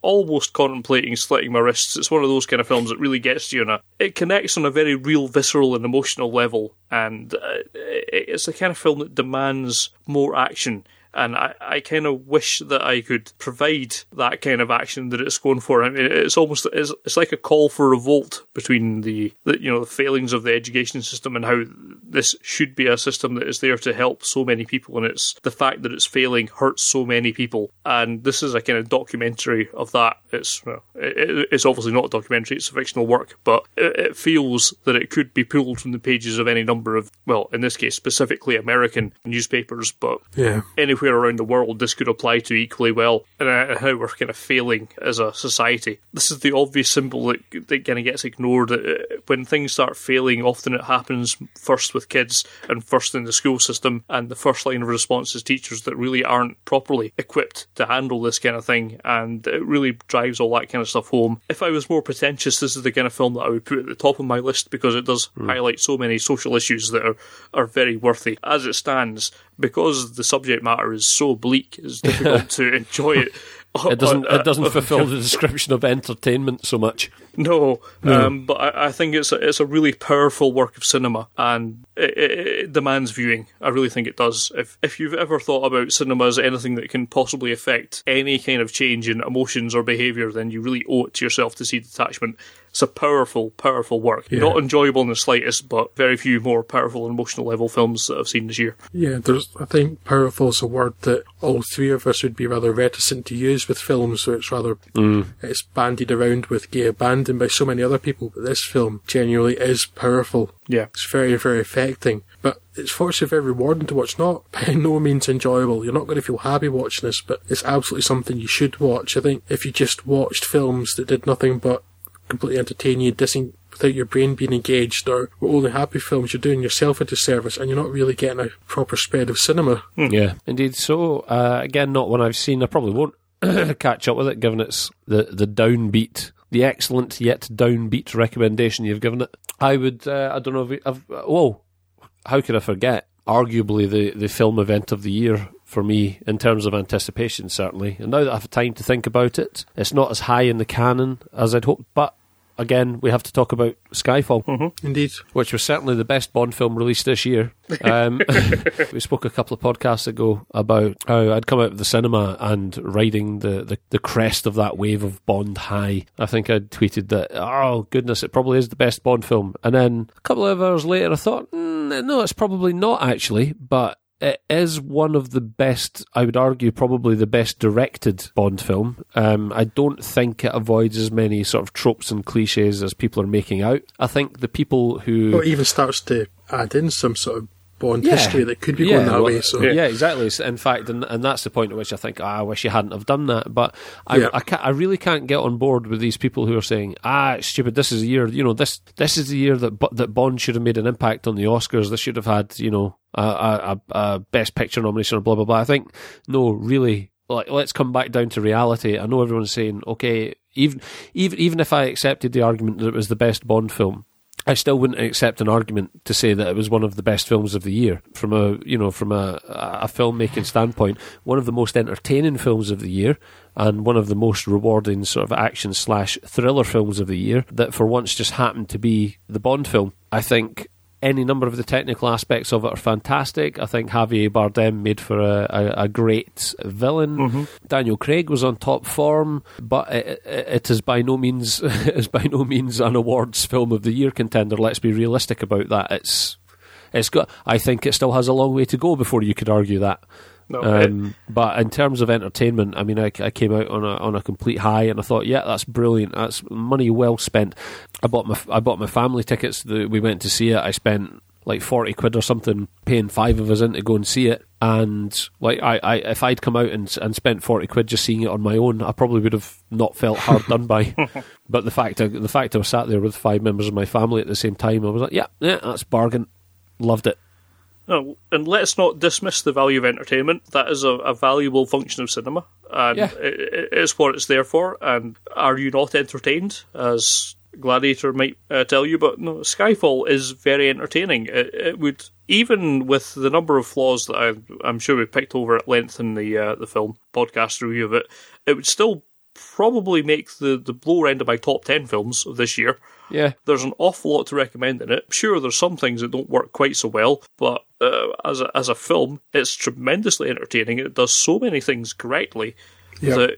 almost contemplating slitting my wrists. It's one of those kind of films that really gets to you, and it connects on a very real, visceral and emotional level, and uh, it's the kind of film that demands more action. And I, I kind of wish that I could provide that kind of action that it's going for. I mean, it's almost it's, it's like a call for revolt between the, the you know the failings of the education system and how this should be a system that is there to help so many people, and it's the fact that it's failing hurts so many people. And this is a kind of documentary of that. It's well, it, it's obviously not a documentary; it's a fictional work, but it, it feels that it could be pulled from the pages of any number of, well, in this case specifically American newspapers, but yeah. anywhere around the world this could apply to equally well, and uh, how we're kind of failing as a society. This is the obvious symbol that, that kind of gets ignored. Uh, when things start failing, often it happens first with kids and first in the school system, and the first line of response is teachers that really aren't properly equipped to handle this kind of thing, and it really drives all that kind of stuff home. If I was more pretentious, this is the kind of film that I would put at the top of my list, because it does mm. highlight so many social issues that are, are very worthy. As it stands, because the subject matter is so bleak, it's difficult to enjoy it. It doesn't. It doesn't fulfil the description of entertainment so much. No, no. Um, but I, I think it's a, it's a really powerful work of cinema, and it, it, it demands viewing. I really think it does. If if you've ever thought about cinema as anything that can possibly affect any kind of change in emotions or behaviour, then you really owe it to yourself to see Detachment. It's a powerful, powerful work. Yeah. Not enjoyable in the slightest, but very few more powerful and emotional level films that I've seen this year. Yeah, there's. I think powerful is a word that all three of us would be rather reticent to use with films, so it's rather mm. it's bandied around with gay abandon by so many other people. But this film genuinely is powerful. Yeah, it's very, very affecting. But it's fortunately very rewarding to watch. Not by no means enjoyable. You're not going to feel happy watching this, but it's absolutely something you should watch. I think if you just watched films that did nothing but completely entertain you, dissing without your brain being engaged, or were only happy films, you're doing yourself a disservice, and you're not really getting a proper spread of cinema. Mm. Yeah, indeed. So uh, again, not one I've seen. I probably won't catch up with it, given it's the the downbeat, the excellent yet downbeat recommendation you've given it. I would. Uh, I don't know if we, I've. Whoa, how could I forget? Arguably the the film event of the year for me in terms of anticipation, certainly. And now that I have time to think about it, it's not as high in the canon as I'd hoped, but again, we have to talk about Skyfall. Mm-hmm. Indeed. Which was certainly the best Bond film released this year. Um, we spoke a couple of podcasts ago about how I'd come out of the cinema and riding the, the, the crest of that wave of Bond high. I think I'd tweeted that, oh goodness, it probably is the best Bond film. And then a couple of hours later I thought, mm, no, it's probably not actually, but it is one of the best, I would argue, probably the best directed Bond film. Um, I don't think it avoids as many sort of tropes and cliches as people are making out. I think the people who... Well, it even starts to add in some sort of Bond yeah. history that could be yeah, going that well, way. So yeah, exactly. In fact, and, and that's the point at which I think, ah, I wish you hadn't have done that. But I, yeah. I, can't, I really can't get on board with these people who are saying, ah, it's stupid. This is the year, you know, this this is the year that that Bond should have made an impact on the Oscars. This should have had, you know, a, a, a Best Picture nomination or blah blah blah. I think no, really. Like, let's come back down to reality. I know everyone's saying, okay, even even even if I accepted the argument that it was the best Bond film, I still wouldn't accept an argument to say that it was one of the best films of the year from a you know from a a filmmaking standpoint. One of the most entertaining films of the year, and one of the most rewarding sort of action slash thriller films of the year. That for once just happened to be the Bond film. I think any number of the technical aspects of it are fantastic. I think Javier Bardem made for a, a, a great villain. Mm-hmm. Daniel Craig was on top form, but it, it, it is by no means it is by no means an awards film of the year contender. Let's be realistic about that. It's it's got. I think it still has a long way to go before you could argue that. No, um, but in terms of entertainment, I mean, I, I came out on a on a complete high, and I thought, yeah, that's brilliant. That's money well spent. I bought my I bought my family tickets. The, we went to see it. I spent like forty quid or something, paying five of us in to go and see it. And like, I, I if I'd come out and and spent forty quid just seeing it on my own, I probably would have not felt hard done by. But the fact I, the fact I was sat there with five members of my family at the same time, I was like, yeah, yeah, that's bargain. Loved it. No, and let's not dismiss the value of entertainment. That is a, a valuable function of cinema, and yeah. it, it's what it's there for. And are you not entertained, as Gladiator might uh, tell you? But no, Skyfall is very entertaining. It, it would, even with the number of flaws that I, I'm sure we picked over at length in the uh, the film podcast review of it, it would still probably make the, the lower end of my top ten films of this year. Yeah. There's an awful lot to recommend in it. Sure, there's some things that don't work quite so well, but uh, as a, as a film, it's tremendously entertaining. It does so many things correctly Yep. that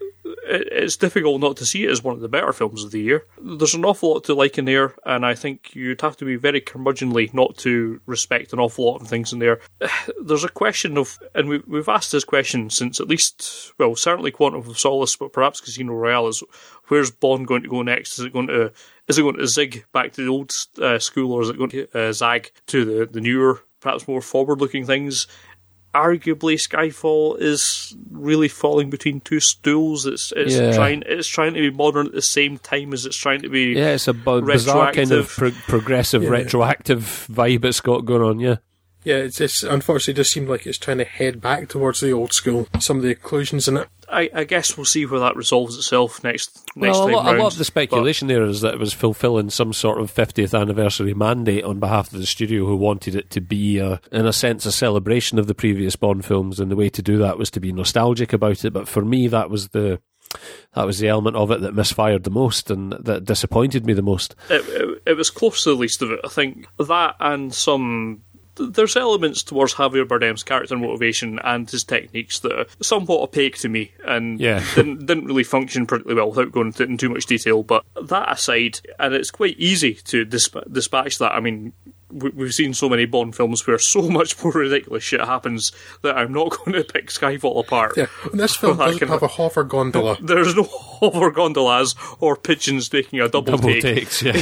it's difficult not to see it as one of the better films of the year. There's an awful lot to like in there, and I think you'd have to be very curmudgeonly not to respect an awful lot of things in there. There's a question of, and we, we've asked this question since at least, well, certainly Quantum of Solace, but perhaps Casino Royale, is where's Bond going to go next? Is it going to is it going to zig back to the old uh, school, or is it going to uh, zag to the, the newer, perhaps more forward-looking things? Arguably, Skyfall is really falling between two stools. It's it's Yeah. trying it's trying to be modern at the same time as it's trying to be Yeah, it's a bu- bizarre kind of retroactive. pro- progressive, Yeah. retroactive vibe it's got going on, yeah. Yeah, it's, it's unfortunately it does seem like it's trying to head back towards the old school. Some of the inclusions in it. I, I guess we'll see where that resolves itself next next Well, a time lot, round. a lot of the speculation there is that it was fulfilling some sort of fiftieth anniversary mandate on behalf of the studio, who wanted it to be, a, in a sense, a celebration of the previous Bond films, and the way to do that was to be nostalgic about it. But for me, that was the that was the element of it that misfired the most and that disappointed me the most. It, it, it was close to the least of it. I think that and some. There's elements towards Javier Bardem's character motivation and his techniques that are somewhat opaque to me and Yeah. didn't, didn't really function particularly well without going into it in too much detail. But that aside, and it's quite easy to disp- dispatch that. I mean, we- we've seen so many Bond films where so much more ridiculous shit happens that I'm not going to pick Skyfall apart. Yeah, and this film That doesn't can- have a hover gondola. There's no hover gondolas or pigeons taking a double, Double take. takes, yeah.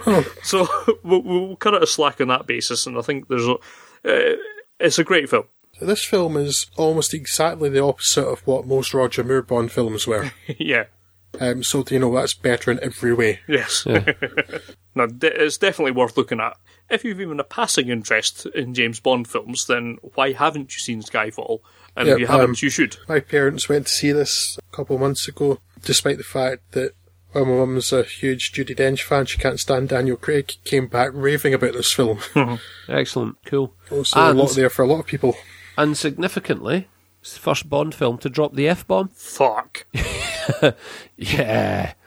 So we'll, we'll cut it a slack on that basis, and I think there's a, uh, it's a great film. This film is almost exactly the opposite of what most Roger Moore Bond films were. Yeah. Um, so, you know, that's better in every way. Yes. No, de- it's definitely worth looking at. If you've even a passing interest in James Bond films, then why haven't you seen Skyfall? And Yeah, if you haven't, um, you should. My parents went to see this a couple of months ago, despite the fact that well, my mum's a huge Judi Dench fan, she can't stand Daniel Craig, came back raving about this film. Excellent, cool. So And- a lot there for a lot of people. And significantly, it's the first Bond film to drop the F-bomb. Fuck. Yeah.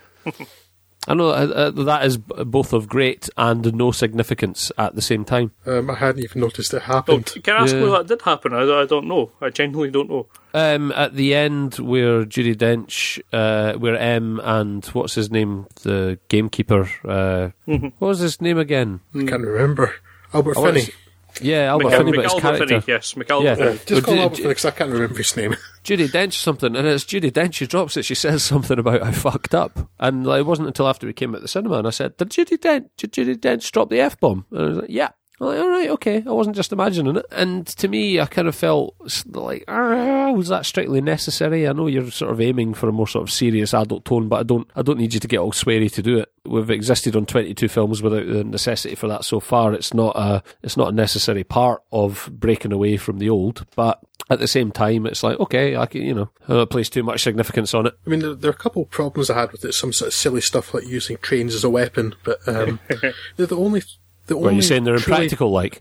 I know uh, uh, that is b- both of great and no significance at the same time. Um, I hadn't even noticed it Oh, happened. can I ask Yeah. where that did happen? I, I don't know. I genuinely don't know. Um, at the end, where Judi Dench, uh, where M and what's his name, the gamekeeper, uh, Mm-hmm. what was his name again? I can't remember. Albert I want Finney. to s- Yeah, Albert Michael- Finney, but his Michael character. Finney, yes, Michael Yeah. Finney. Just call Well, Albert Ju- Finney because I can't remember his name. Judi Dench something, and it's Judi Dench. She drops it. She says something about I fucked up, and like, it wasn't until after we came at the cinema, and I said, "Did Judi Dench, did Judi Dench drop the F bomb?" And I was like, "Yeah." I'm like, all right, okay. I wasn't just imagining it. And to me, I kind of felt s- like, ah, was that strictly necessary? I know you're sort of aiming for a more sort of serious adult tone, but I don't, I don't need you to get all sweary to do it. We've existed on twenty-two films without the necessity for that so far. It's not a, it's not a necessary part of breaking away from the old, but at the same time, it's like, okay, I can, you know, I don't place too much significance on it. I mean, there, there are a couple of problems I had with it. Some sort of silly stuff like using trains as a weapon, but um, they're the only. The What are only you saying? They're truly- impractical, like?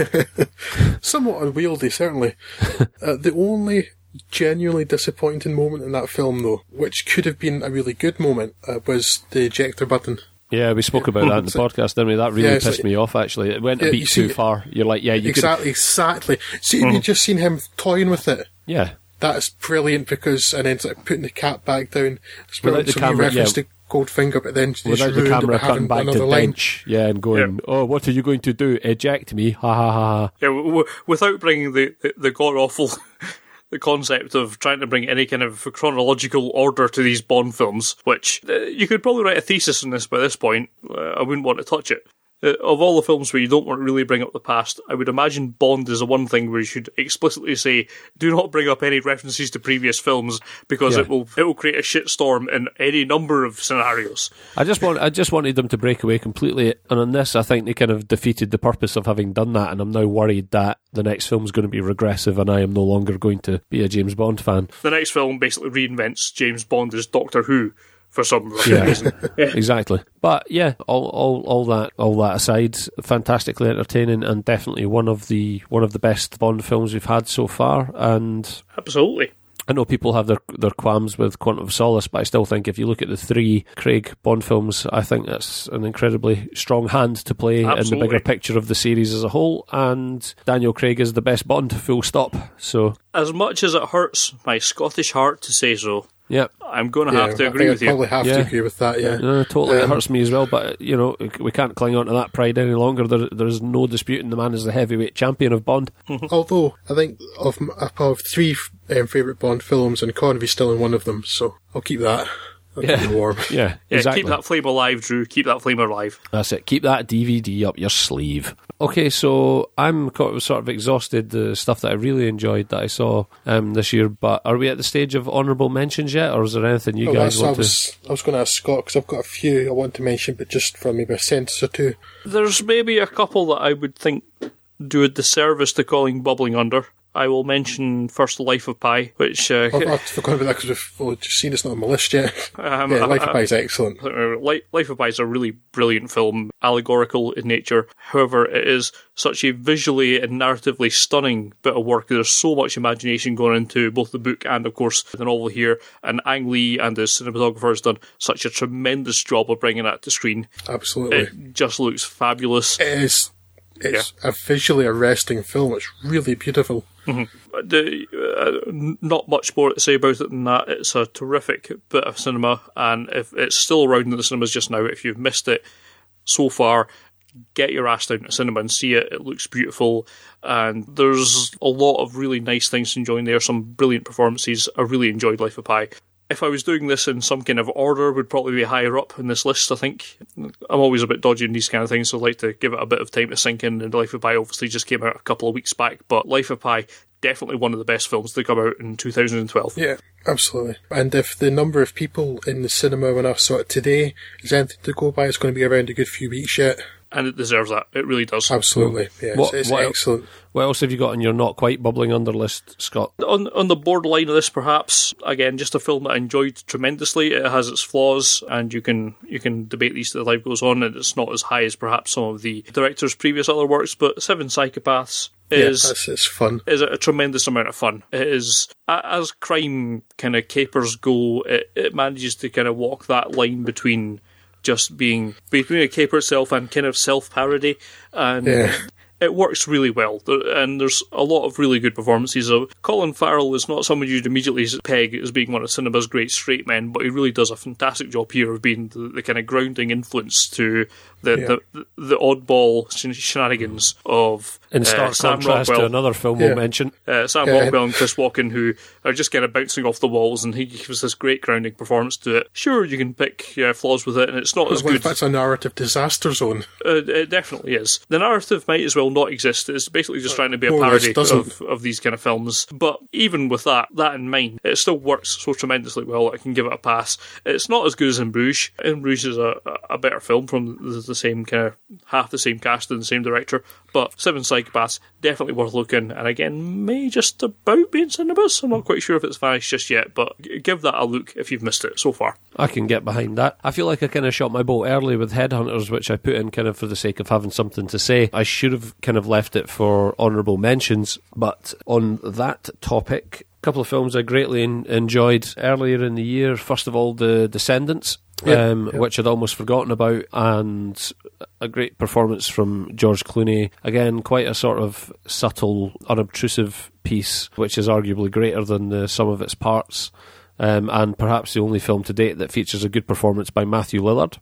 somewhat unwieldy, certainly. uh, the only genuinely disappointing moment in that film, though, which could have been a really good moment, uh, was the ejector button. Yeah, we spoke about that in the podcast, didn't we? That really Yeah, it's pissed like- me off, actually. It went Yeah, a you beat see- too far. You're like, yeah, you exactly, exactly. See, Mm. you just seen him toying with it. could... Yeah. That's brilliant because, and then it's like putting the cap back down. It's Without brilliant. the So camera, you referenced yeah. the Goldfinger, but then just Without the ruined it camera by cutting having back to another line. Dench, yeah, and going, Yeah. oh, what are you going to do? Eject me? Ha ha ha ha. Yeah, w- w- without bringing the, the, the god-awful the concept of trying to bring any kind of chronological order to these Bond films, which uh, you could probably write a thesis on this by this point. Uh, I wouldn't want to touch it. Uh, of all the films where you don't want to really bring up the past, I would imagine Bond is the one thing where you should explicitly say, do not bring up any references to previous films, because Yeah. it will it will create a shitstorm in any number of scenarios. I just want, I just wanted them to break away completely, and on this, I think they kind of defeated the purpose of having done that, and I'm now worried that the next film's going to be regressive, and I am no longer going to be a James Bond fan. The next film basically reinvents James Bond as Doctor Who for some Yeah. reason. Yeah. Exactly. But yeah, all, all, all that, all that aside, fantastically entertaining, and definitely one of the one of the best Bond films we've had so far. And Absolutely. I know people have their their qualms with Quantum of Solace, but I still think if you look at the three Craig Bond films, I think that's an incredibly strong hand to play Absolutely. in the bigger picture of the series as a whole, and Daniel Craig is the best Bond, full stop. So, as much as it hurts my Scottish heart to say so, yeah, I'm going to Yeah, have to I agree think with I'd you. probably have Yeah. to agree with that, yeah. no, totally, it Um, hurts me as well, but, you know, we can't cling on to that pride any longer. There, there's no disputing the man is the heavyweight champion of Bond. Although, I think of, m- of three um, favourite Bond films, and Connery's still in one of them, so I'll keep that. I'll Yeah. keep it warm. Yeah, Yeah, exactly. keep that flame alive, Drew. Keep that flame alive. That's it. Keep that D V D up your sleeve. Okay, so I'm co- sort of exhausted the stuff that I really enjoyed that I saw um, this year, but are we at the stage of honourable mentions yet, or is there anything you Oh, guys that's, I want to... was, I was going to ask Scott, because I've got a few I want to mention, but just for maybe a sentence or two. There's maybe a couple that I would think do a disservice to calling Bubbling Under. I will mention first Life of Pi, which... Uh, I've, I've forgotten about that because we've well, just seen it's not on my list yet. um, yeah, Life uh, of Pi is excellent. Li- Life of Pi is a really brilliant film, allegorical in nature. However, it is such a visually and narratively stunning bit of work. There's so much imagination going into both the book and, of course, the novel here. And Ang Lee and the cinematographer has done such a tremendous job of bringing that to screen. Absolutely. It just looks fabulous. It is. It's a visually arresting film. It's really beautiful. The, uh, not much more to say about it than that. It's a terrific bit of cinema, and if it's still around in the cinemas just now, if you've missed it so far, get your ass down to the cinema and see it. It looks beautiful, and there's a lot of really nice things to enjoy there. Some brilliant performances. I really enjoyed Life of Pi. If I was doing this in some kind of order, would probably be higher up in this list, I think. I'm always a bit dodgy in these kind of things, so I like to give it a bit of time to sink in. And Life of Pi obviously just came out a couple of weeks back, but Life of Pi, definitely one of the best films to come out in two thousand twelve. Yeah, absolutely. And if the number of people in the cinema when I saw it today is anything to go by, it's going to be around a good few weeks yet. And it deserves that. It really does. Absolutely. Yeah, What- it's, it's what- excellent. What else have you got on your not quite bubbling under list, Scott? On on the borderline of this, perhaps, again, just a film that I enjoyed tremendously. It has its flaws, and you can you can debate these as the life goes on, and it's not as high as perhaps some of the director's previous other works, but Seven Psychopaths is... yeah, that's, it's fun. is a tremendous amount of fun. It is, a- as crime kind of capers go, it, it manages to kind of walk that line between just being, between a caper itself and kind of self-parody, and Yeah. it works really well. There- And there's a lot of really good performances. Of Colin Farrell is not someone you'd immediately peg as being one of cinema's great straight men, but he really does a fantastic job here of being the, the kind of grounding influence to the Yeah. the, the oddball shen- shenanigans of In uh, stark Sam contrast Rockwell. to another film Yeah. we'll mention. Uh, Sam Yeah. Rockwell and Chris Walken, who are just kind of bouncing off the walls, and he gives this great grounding performance to it. Sure, you can pick uh, flaws with it, and it's not as Well, good. that's a narrative disaster zone. Uh, it definitely is. The narrative might as well not exist. It's basically just trying to be a more or less parody doesn't. of, of these kind of films. But even with that, that in mind, it still works so tremendously well that I can give it a pass. It's not as good as In Bruges. In Bruges is a, a better film from the, the same kind of half the same cast and the same director. But Seven Psychopaths, definitely worth looking. And again, may just about be in cinemas. I'm not quite sure if it's vanished just yet, but g- give that a look if you've missed it so far. I can get behind that. I feel like I kind of shot my boat early with Headhunters, which I put in kind of for the sake of having something to say. I should have kind of left it for honourable mentions, but on that topic, a couple of films I greatly en- enjoyed earlier in the year. First of all, The Descendants, Yeah, um, yeah. which I'd almost forgotten about, and a great performance from George Clooney. Again, quite a sort of subtle, unobtrusive piece, which is arguably greater than the sum of its parts. Um, and perhaps the only film to date that features a good performance by Matthew Lillard.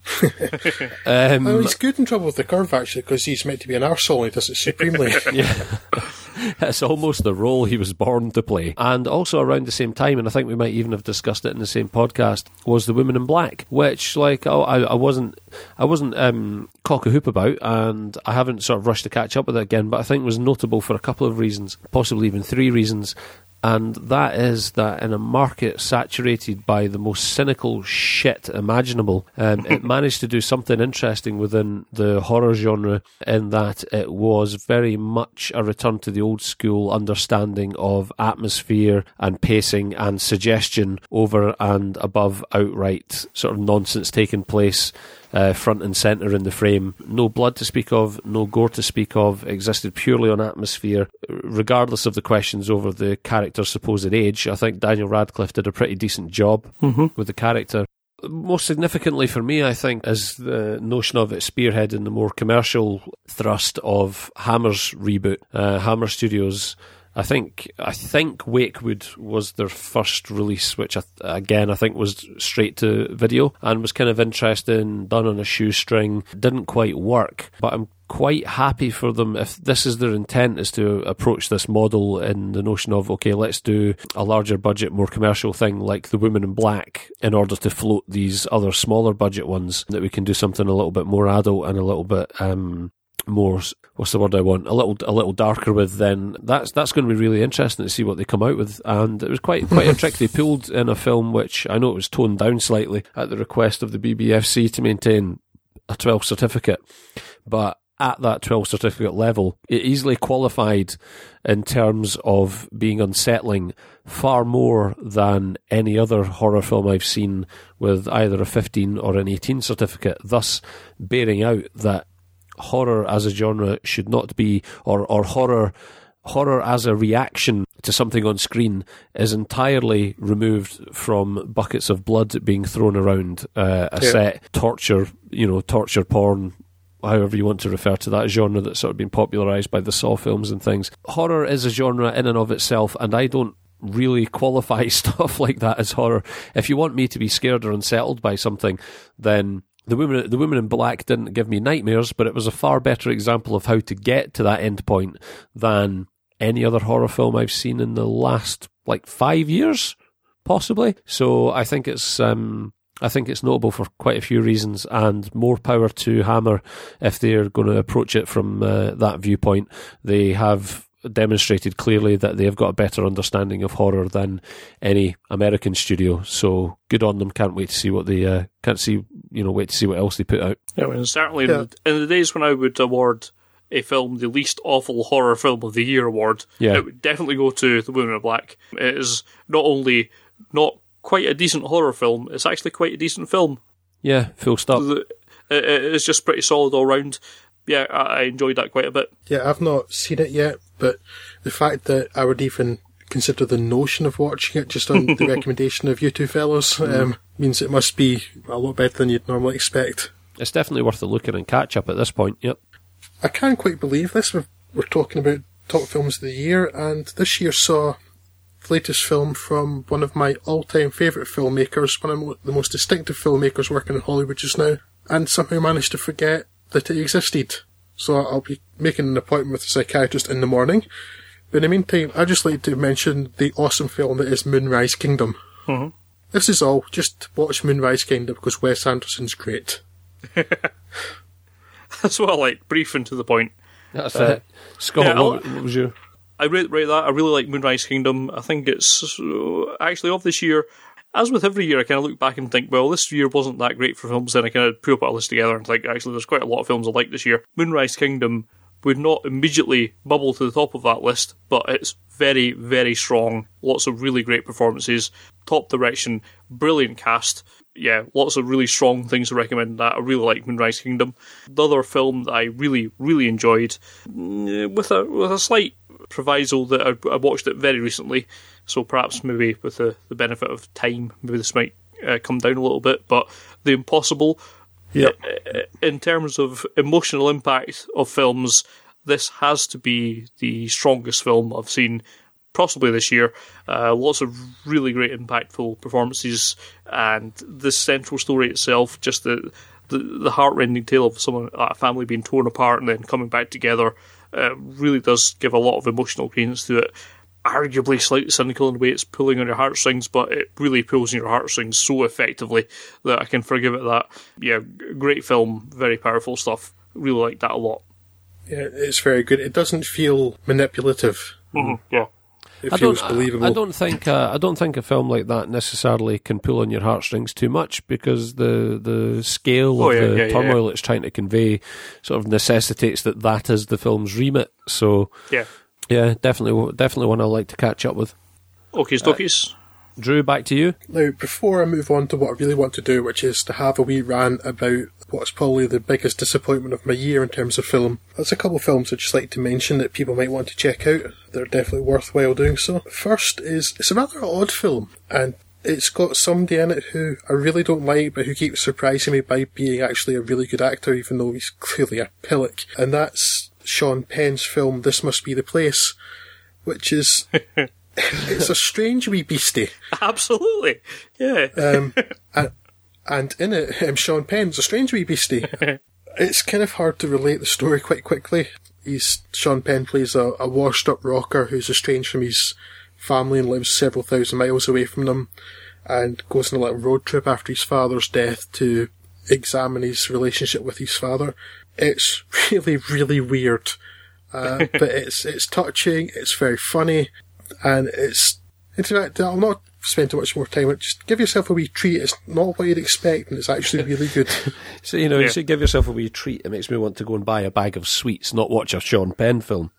um, Well, he's good in Trouble with the Curve, actually, because he's meant to be an arsehole and he does it supremely. It's almost the role he was born to play. And also around the same time, and I think we might even have discussed it in the same podcast, was The Woman in Black, which, like, oh, I, I wasn't, I wasn't um, cock a hoop about, and I haven't sort of rushed to catch up with it again. But I think it was notable for a couple of reasons, possibly even three reasons. And that is that in a market saturated by the most cynical shit imaginable, um, it managed to do something interesting within the horror genre, in that it was very much a return to the old school understanding of atmosphere and pacing and suggestion over and above outright sort of nonsense taking place uh, front and centre in the frame. No blood to speak of, no gore to speak of, existed purely on atmosphere. Regardless of the questions over the character's supposed age, I think Daniel Radcliffe did a pretty decent job mm-hmm. with the character. Most significantly for me, I think, is the notion of it spearheading the more commercial thrust of Hammer's reboot. Uh, Hammer Studios, I think I think Wakewood was their first release, which I, again I think was straight to video and was kind of interesting, done on a shoestring, didn't quite work, but I'm quite happy for them if this is their intent, is to approach this model in the notion of, okay, let's do a larger budget, more commercial thing like The Woman in Black in order to float these other smaller budget ones, that we can do something a little bit more adult and a little bit um, more, what's the word I want, a little a little darker with, then that's that's going to be really interesting to see what they come out with. And it was quite quite a trick they pulled in a film which I know it was toned down slightly at the request of the B B F C to maintain a twelve certificate, but at that twelve certificate level, it easily qualified in terms of being unsettling far more than any other horror film I've seen with either a fifteen or an eighteen certificate, thus bearing out that horror as a genre should not be, or, or horror horror as a reaction to something on screen is entirely removed from buckets of blood being thrown around uh, a yeah. set, torture, you know, torture porn, however you want to refer to that genre that's sort of been popularised by the Saw films and things. Horror is a genre in and of itself, and I don't really qualify stuff like that as horror. If you want me to be scared or unsettled by something, then The Woman, the Woman in Black didn't give me nightmares, but it was a far better example of how to get to that end point than any other horror film I've seen in the last, like, five years, possibly. So I think it's... Um, I think it's notable for quite a few reasons, and more power to Hammer if they're going to approach it from uh, that viewpoint. They have demonstrated clearly that they have got a better understanding of horror than any American studio. So good on them. Can't wait to see what they uh, can't see. You know, wait to see what else they put out. Yeah, I mean, certainly yeah. in, the, in the days when I would award a film the least awful horror film of the year award, yeah. it would definitely go to The Woman in Black. It is not only not quite a decent horror film, it's actually quite a decent film. Yeah, full stop. It's just pretty solid all round. Yeah, I enjoyed that quite a bit. Yeah, I've not seen it yet, but the fact that I would even consider the notion of watching it just on the recommendation of you two fellows um, means it must be a lot better than you'd normally expect. It's definitely worth a look at and catch up at this point, yep. I can't quite believe this. We're, we're talking about top films of the year, and this year saw the latest film from one of my all-time favourite filmmakers, one of the most distinctive filmmakers working in Hollywood just now, and somehow managed to forget that it existed. So I'll be making an appointment with a psychiatrist in the morning. But in the meantime, I'd just like to mention the awesome film that is Moonrise Kingdom. Mm-hmm. This is all. Just watch Moonrise Kingdom because Wes Anderson's great. That's what I like. Brief and to the point. That's uh, it. Scott, yeah, what, what was your... I rate, rate that. I really like Moonrise Kingdom. I think it's uh, actually of this year. As with every year, I kind of look back and think, well, this year wasn't that great for films. Then I kind of put a list together and think, actually, there's quite a lot of films I like this year. Moonrise Kingdom would not immediately bubble to the top of that list, but it's very, very strong. Lots of really great performances, top direction, brilliant cast. Yeah, lots of really strong things to recommend that. I really like Moonrise Kingdom. The other film that I really, really enjoyed, with a with a slight proviso that I, I watched it very recently, so perhaps maybe with the, the benefit of time, maybe this might uh, come down a little bit, but The Impossible, yep. in terms of emotional impact of films, this has to be the strongest film I've seen possibly this year. Uh, lots of really great impactful performances, and the central story itself, just the the, the heart-rending tale of someone, a family being torn apart and then coming back together, uh, really does give a lot of emotional credence to it. Arguably slightly cynical in the way it's pulling on your heartstrings, but it really pulls on your heartstrings so effectively that I can forgive it that. Yeah, great film, very powerful stuff. Really like that a lot. Yeah, it's very good. It doesn't feel manipulative. Mm-hmm, yeah. It I feels don't, believable. I, I don't think uh, I don't think a film like that necessarily can pull on your heartstrings too much, because the the scale oh, of yeah, the yeah, turmoil yeah. it's trying to convey sort of necessitates that that is the film's remit. So yeah, yeah, definitely, definitely one I'd like to catch up with. Okay, Stokies. Drew, back to you. Now, before I move on to what I really want to do, which is to have a wee rant about what's probably the biggest disappointment of my year in terms of film, there's a couple of films I'd just like to mention that people might want to check out. They're definitely worthwhile doing so. First is, it's a rather odd film, and it's got somebody in it who I really don't like, but who keeps surprising me by being actually a really good actor, even though he's clearly a pillock. And that's Sean Penn's film, This Must Be the Place, which is... it's a strange wee beastie. Absolutely, yeah. um, and, and in it, um, Sean Penn's a strange wee beastie. It's kind of hard to relate the story quite quickly. He's Sean Penn plays a, a washed-up rocker who's estranged from his family and lives several thousand miles away from them, and goes on a little road trip after his father's death to examine his relationship with his father. It's really, really weird, uh, but it's it's touching. It's very funny. And it's, in fact, I'll not spend too much more time on it. Just give yourself a wee treat. It's not what you'd expect, and it's actually really good. So, you know, Yeah. you say give yourself a wee treat. It makes me want to go and buy a bag of sweets, not watch a Sean Penn film.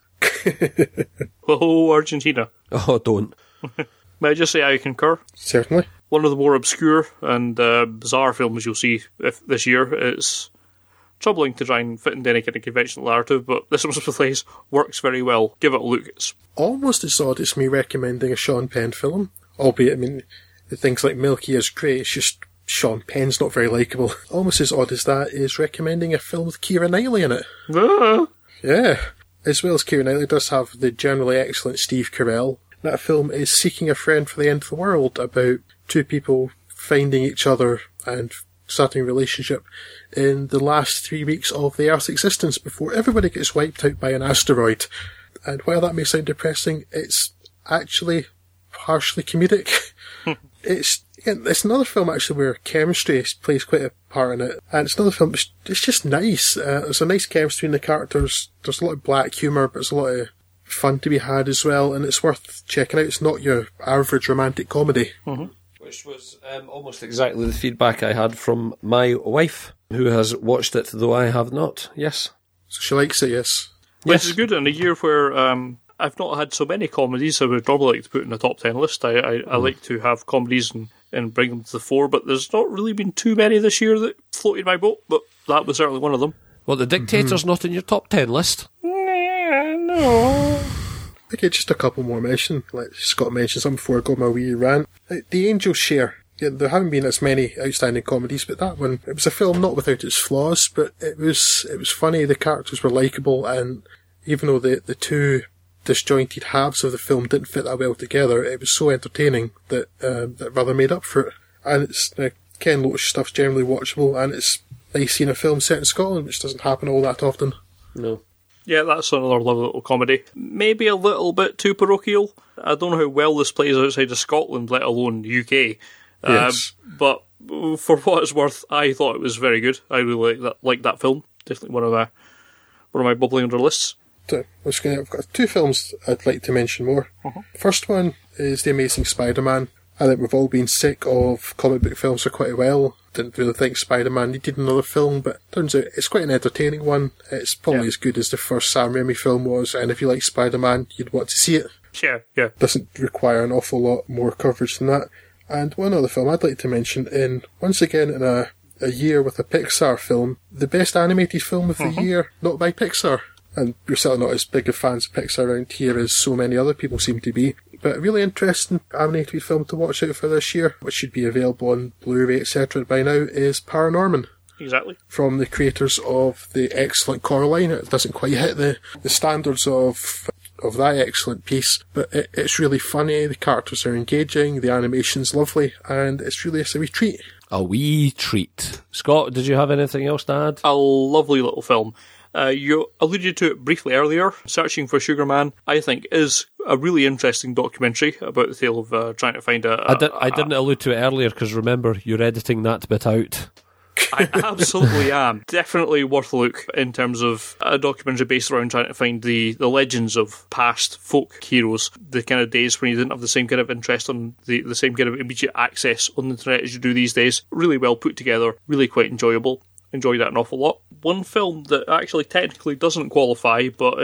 Oh, Argentina. Oh, don't. May I just say I concur? Certainly. One of the more obscure and uh, bizarre films you'll see if, this year. It's troubling to try and fit into any kind of conventional narrative, but This Must Be the Place works very well. Give it a look. It's Almost as odd as me recommending a Sean Penn film, albeit, I mean, things like Milky is great, it's just Sean Penn's not very likeable. Almost as odd as that is recommending a film with Keira Knightley in it. Ah. Yeah. As well as Keira Knightley does have the generally excellent Steve Carell. That film is Seeking a Friend for the End of the World, about two people finding each other and starting a relationship in the last three weeks of the Earth's existence before everybody gets wiped out by an asteroid. And while that may sound depressing, it's actually partially comedic. It's again, it's another film actually where chemistry plays quite a part in it, and it's another film. It's, it's just nice. Uh, there's a nice chemistry in the characters. There's a lot of black humour, but there's a lot of fun to be had as well, and it's worth checking out. It's not your average romantic comedy. Mm-hmm. Which was um, almost exactly the feedback I had from my wife, who has watched it, though I have not. Yes. So she likes it, yes. Which Yes. is good in a year where um, I've not had so many comedies I would normally like to put in a top ten list. I, I, I like to have comedies and, and bring them to the fore, but there's not really been too many this year that floated my boat, but that was certainly one of them. Well, The Dictator's not in your top ten list. Yeah, no. Okay, just a couple more mention. Like Scott mentioned some before I go on my wee rant. Uh, The Angel's Share. Yeah, there haven't been as many outstanding comedies, but that one, it was a film not without its flaws, but it was it was funny, the characters were likeable, and even though the, the two disjointed halves of the film didn't fit that well together, it was so entertaining that uh, that rather made up for it. And it's uh, Ken Loach stuff's generally watchable, and it's nice seeing a film set in Scotland, which doesn't happen all that often. No. Yeah, that's another lovely little comedy. Maybe a little bit too parochial. I don't know how well this plays outside of Scotland, let alone the U K. Yes. Um, but for what it's worth, I thought it was very good. I really like that, like that film. Definitely one of my one of my bubbling under lists. So, I'm just gonna, I've got two films I'd like to mention more. Uh-huh. First one is The Amazing Spider-Man. I think we've all been sick of comic book films for quite a while. Didn't really think Spider-Man needed another film, but turns out it's quite an entertaining one. It's probably Yeah. as good as the first Sam Raimi film was, and if you like Spider-Man, you'd want to see it. Yeah, yeah. Doesn't require an awful lot more coverage than that. And one other film I'd like to mention, in once again in a, a year with a Pixar film, the best animated film of the Uh-huh. year, not by Pixar. And we're certainly not as big of fans of Pixar around here as so many other people seem to be. But a really interesting animated film to watch out for this year, which should be available on Blu-ray, et cetera by now, is Paranorman. Exactly. From the creators of the excellent Coraline. It doesn't quite hit the, the standards of of that excellent piece, but it, it's really funny, the characters are engaging, the animation's lovely, and it's really a wee treat. A wee treat. Scott, did you have anything else to add? A lovely little film. Uh, you alluded to it briefly earlier. Searching for Sugar Man, I think, is a really interesting documentary about the tale of uh, trying to find a... a I, did, I didn't allude to it earlier because remember, you're editing that bit out. I absolutely am. Definitely worth a look in terms of a documentary based around trying to find the, the legends of past folk heroes, the kind of days when you didn't have the same kind of interest on the, the same kind of immediate access on the internet as you do these days. Really well put together, really quite enjoyable. Enjoyed that an awful lot. One film that actually technically doesn't qualify, but it,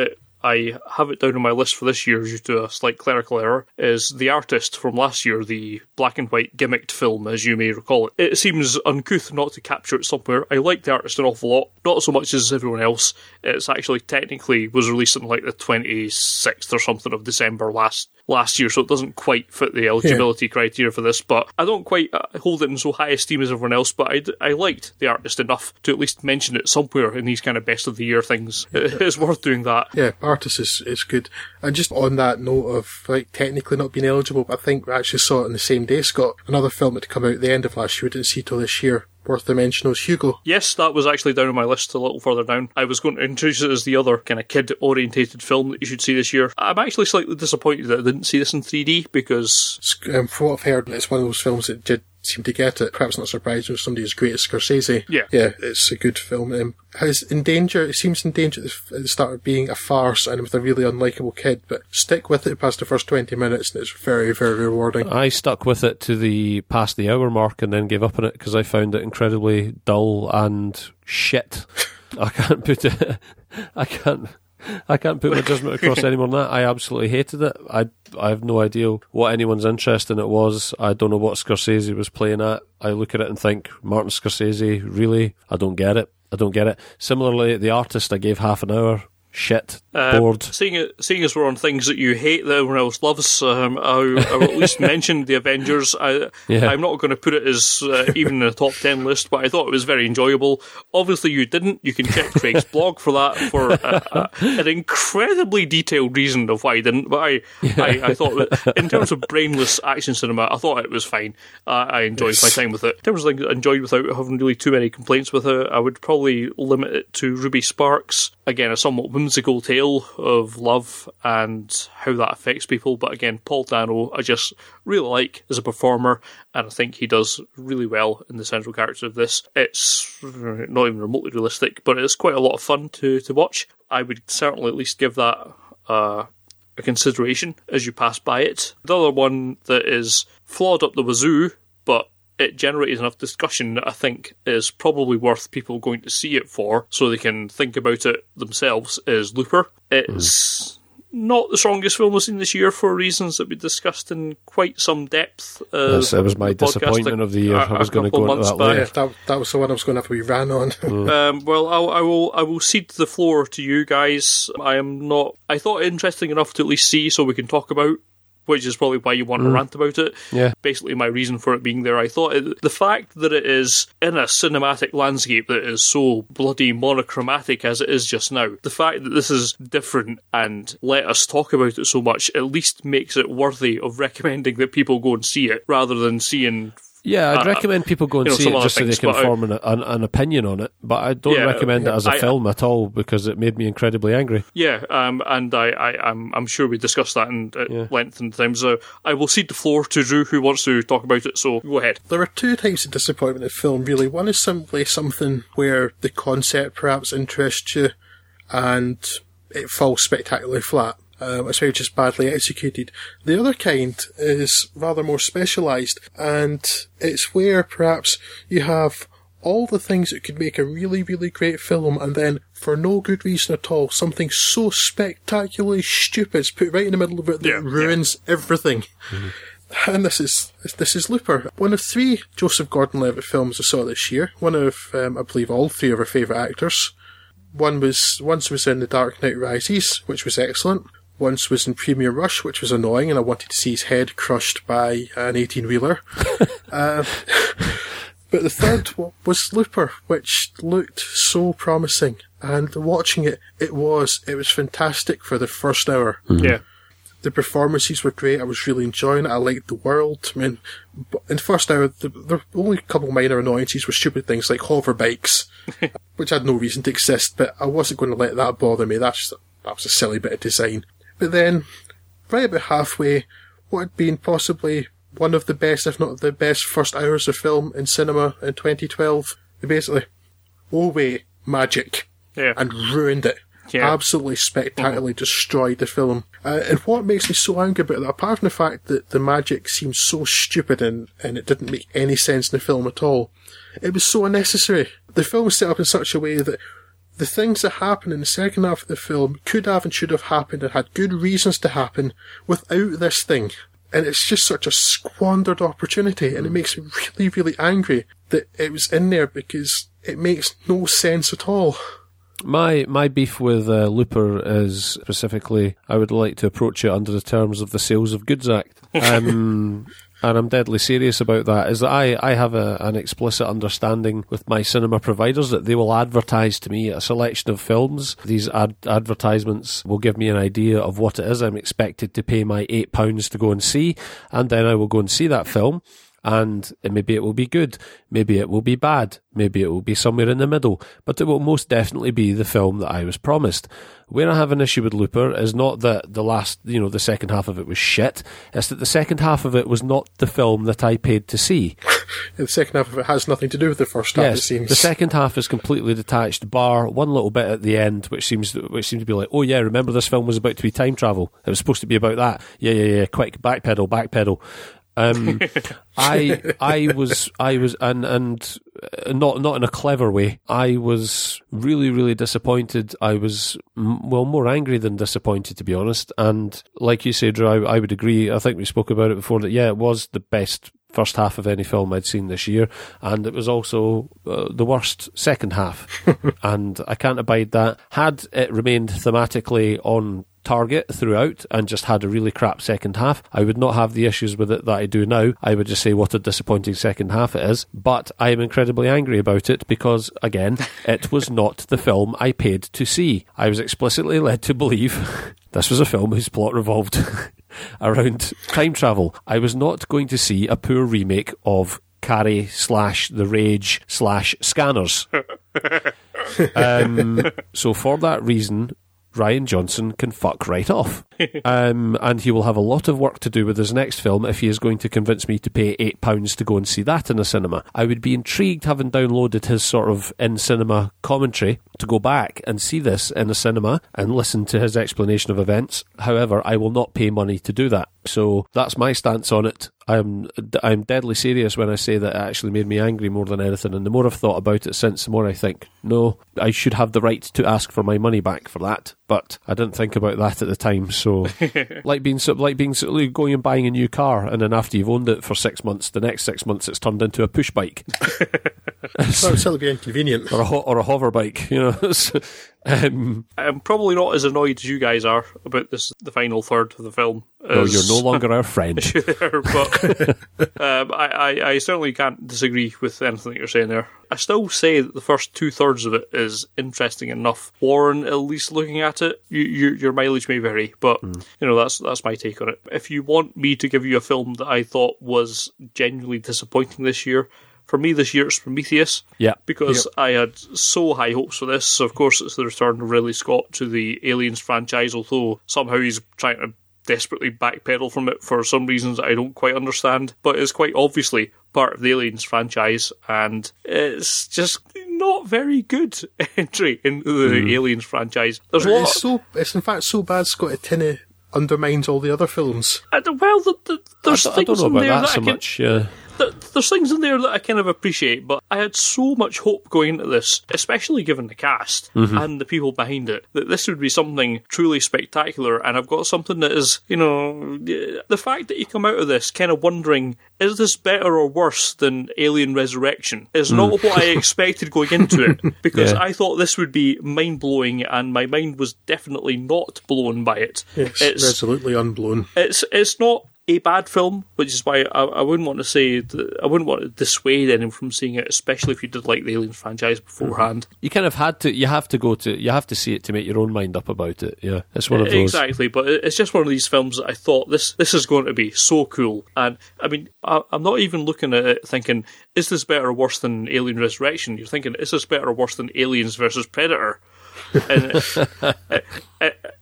I have it down on my list for this year due to a slight clerical error, is The Artist from last year, the black and white gimmicked film, as you may recall it. It seems uncouth not to capture it somewhere. I like The Artist an awful lot, not so much as everyone else. It's actually technically was released on like the twenty-sixth or something of December last last year, so it doesn't quite fit the eligibility yeah. criteria for this, but I don't quite hold it in so high esteem as everyone else, but I, I liked The Artist enough to at least mention it somewhere in these kind of best of the year things. It's worth doing that. Yeah, Artist is, is good. And just on that note of like technically not being eligible, but I think we actually saw it on the same day, Scott. Another film that had come out at the end of last year, we didn't see till this year. Worth the mention was Hugo. Yes, that was actually down on my list a little further down. I was going to introduce it as the other kind of kid-orientated film that you should see this year. I'm actually slightly disappointed that I didn't see this in three D because... Um, from what I've heard, it's one of those films that did seem to get it. Perhaps not surprised with somebody as great as Scorsese. Yeah. Yeah, it's a good film. Um, has in danger, it seems in danger at the start of being a farce and with a really unlikable kid, but stick with it past the first twenty minutes and it's very, very rewarding. I stuck with it to the past the hour mark and then gave up on it because I found it incredibly dull and shit. I can't put it... I can't... I can't put my judgment across any more than that. I absolutely hated it. I I have no idea what anyone's interest in it was. I don't know what Scorsese was playing at. I look at it and think, Martin Scorsese, really? I don't get it. I don't get it. Similarly, The Artist, I gave half an hour. Shit. Uh, bored. Seeing, it, seeing as we're on things that you hate that everyone else loves, um, I, I will at least mention The Avengers. I, yeah. I'm not going to put it as uh, even in the top ten list, but I thought it was very enjoyable. Obviously you didn't. You can check Craig's blog for that, for uh, uh, an incredibly detailed reason of why I didn't, but I, yeah. I, I thought that in terms of brainless action cinema, I thought it was fine. Uh, I enjoyed yes. my time with it. In terms of things I enjoyed without having really too many complaints with it, I would probably limit it to Ruby Sparks. Again, a somewhat whimsical tale of love and how that affects people, but again, Paul Dano I just really like as a performer, and I think he does really well in the central character of this. It's not even remotely realistic, but it's quite a lot of fun to, to watch. I would certainly at least give that uh, a consideration as you pass by it. The other one that is flawed up the wazoo, but it generated enough discussion that I think is probably worth people going to see it for so they can think about it themselves, is Looper. It's mm. not the strongest film I've seen this year for reasons that we discussed in quite some depth. Uh, yes, that was my disappointment of the year. A, I was going to go into that later. Yeah, that, that was the one I was going to have to be ran on. Mm. Um, well, I'll, I will I will cede the floor to you guys. I am not... I thought it interesting enough to at least see so we can talk about, which is probably why you want to mm. rant about it. Yeah. Basically, my reason for it being there, I thought it, the fact that it is in a cinematic landscape that is so bloody monochromatic as it is just now, the fact that this is different and let us talk about it so much at least makes it worthy of recommending that people go and see it, rather than seeing... Yeah, I'd uh, recommend people go and you know, see it just so they can I, form an, an, an opinion on it, but I don't yeah, recommend yeah, it as a I, film at all because it made me incredibly angry. Yeah, um, and I, I, I'm, I'm sure we discussed that in at yeah. length and times. So I will cede the floor to Drew, who wants to talk about it, so go ahead. There are two types of disappointment in film, really. One is simply something where the concept perhaps interests you and it falls spectacularly flat. Um, especially just badly executed. The other kind is rather more specialised, and it's where perhaps you have all the things that could make a really, really great film, and then, for no good reason at all, something so spectacularly stupid is put right in the middle of it that yeah, ruins yeah. everything. Mm-hmm. And this is this is Looper, one of three Joseph Gordon-Levitt films I saw this year. One of, um, I believe, all three of our favourite actors. One was once was in The Dark Knight Rises, which was excellent. Once was in Premier Rush, which was annoying, and I wanted to see his head crushed by an eighteen-wheeler. uh, but the third was Looper, which looked so promising. And watching it, it was it was fantastic for the first hour. Mm-hmm. Yeah. The performances were great. I was really enjoying it. I liked the world. I mean, in the first hour, the, the only couple of minor annoyances were stupid things like hover bikes, which had no reason to exist, but I wasn't going to let that bother me. That's that was a silly bit of design. But then, right about halfway, what had been possibly one of the best, if not the best, first hours of film in cinema in twenty twelve, they basically, oh wait, magic, yeah. and ruined it. Yeah. Absolutely spectacularly mm-hmm. destroyed the film. Uh, and what makes me so angry about that, apart from the fact that the magic seems so stupid and, and it didn't make any sense in the film at all, it was so unnecessary. The film was set up in such a way that the things that happen in the second half of the film could have and should have happened and had good reasons to happen without this thing. And it's just such a squandered opportunity, and it makes me really, really angry that it was in there because it makes no sense at all. My my beef with uh, Looper is specifically, I would like to approach it under the terms of the Sales of Goods Act. Um, and I'm deadly serious about that, is that I, I have a, an explicit understanding with my cinema providers that they will advertise to me a selection of films. These ad- advertisements will give me an idea of what it is I'm expected to pay my eight pounds to go and see, and then I will go and see that film. And maybe it will be good, maybe it will be bad, maybe it will be somewhere in the middle, but it will most definitely be the film that I was promised. Where I have an issue with Looper is not that the last, you know, the second half of it was shit, it's that the second half of it was not the film that I paid to see. The second half of it has nothing to do with the first half, yes, it seems. The second half is completely detached, bar one little bit at the end, which seems which seems to be like, oh yeah, remember this film was about to be time travel. It was supposed to be about that. Yeah, yeah, yeah, quick, backpedal, backpedal. Um, I I was I was and and not not in a clever way. I was really really disappointed. I was well more angry than disappointed, to be honest. And like you said, Drew, I, I would agree. I think we spoke about it before that. Yeah, it was the best first half of any film I'd seen this year, and it was also uh, the worst second half. And I can't abide that. Had it remained thematically on target throughout and just had a really crap second half, I would not have the issues with it that I do now. I would just say what a disappointing second half it is, but I am incredibly angry about it because, again, it was not the film I paid to see. I was explicitly led to believe this was a film whose plot revolved around time travel. I was not going to see a poor remake of Carrie slash The Rage slash Scanners. um, so for that reason, Rian Johnson can fuck right off. Um, and he will have a lot of work to do with his next film if he is going to convince me to pay eight pounds to go and see that in a cinema. I would be intrigued, having downloaded his sort of in-cinema commentary, to go back and see this in a cinema and listen to his explanation of events. However, I will not pay money to do that. So that's my stance on it. I'm I'm deadly serious when I say that it actually made me angry more than anything, and the more I've thought about it since, the more I think, no, I should have the right to ask for my money back for that, but I didn't think about that at the time. So like being like being going and buying a new car, and then after you've owned it for six months, the next six months it's turned into a push bike. That would still be inconvenient. Or a, ho- or a hover bike, you know. um, I'm probably not as annoyed as you guys are about this, the final third of the film. No, you're no longer our friend. But um, I, I, I certainly can't disagree with anything that you're saying there. I still say that the first two thirds of it is interesting enough. Warren, at least looking at it, you, you, your mileage may vary, but mm. you know that's that's my take on it. If you want me to give you a film that I thought was genuinely disappointing this year, for me this year it's Prometheus. Yeah. Because yep. I had so high hopes for this. So of course it's the return of Ridley Scott to the Aliens franchise, although somehow he's trying to desperately backpedal from it for some reasons that I don't quite understand. But it's quite obviously part of the Aliens franchise, and it's just not very good entry into the mm. Aliens franchise. There's a lot it's, so, it's in fact so bad Scott Tinny undermines all the other films. Uh, well, the, the, there's I, things I don't know in about there that, that so I can, much, yeah. There's things in there that I kind of appreciate, but I had so much hope going into this, especially given the cast mm-hmm. and the people behind it, that this would be something truly spectacular. And I've got something that is, you know, the fact that you come out of this kind of wondering, is this better or worse than Alien Resurrection, is mm. not what I expected going into it, because yeah. I thought this would be mind-blowing, and my mind was definitely not blown by it. It's, it's resolutely unblown. It's it's not a bad film, which is why I, I wouldn't want to say that, I wouldn't want to dissuade anyone from seeing it, especially if you did like the Alien franchise beforehand. You kind of had to. You have to go to. You have to see it to make your own mind up about it. Yeah, it's one of those. Exactly, but it's just one of these films that I thought this this is going to be so cool. And I mean, I, I'm not even looking at it thinking, is this better or worse than Alien Resurrection? You're thinking, is this better or worse than Aliens versus Predator? And it, it, it,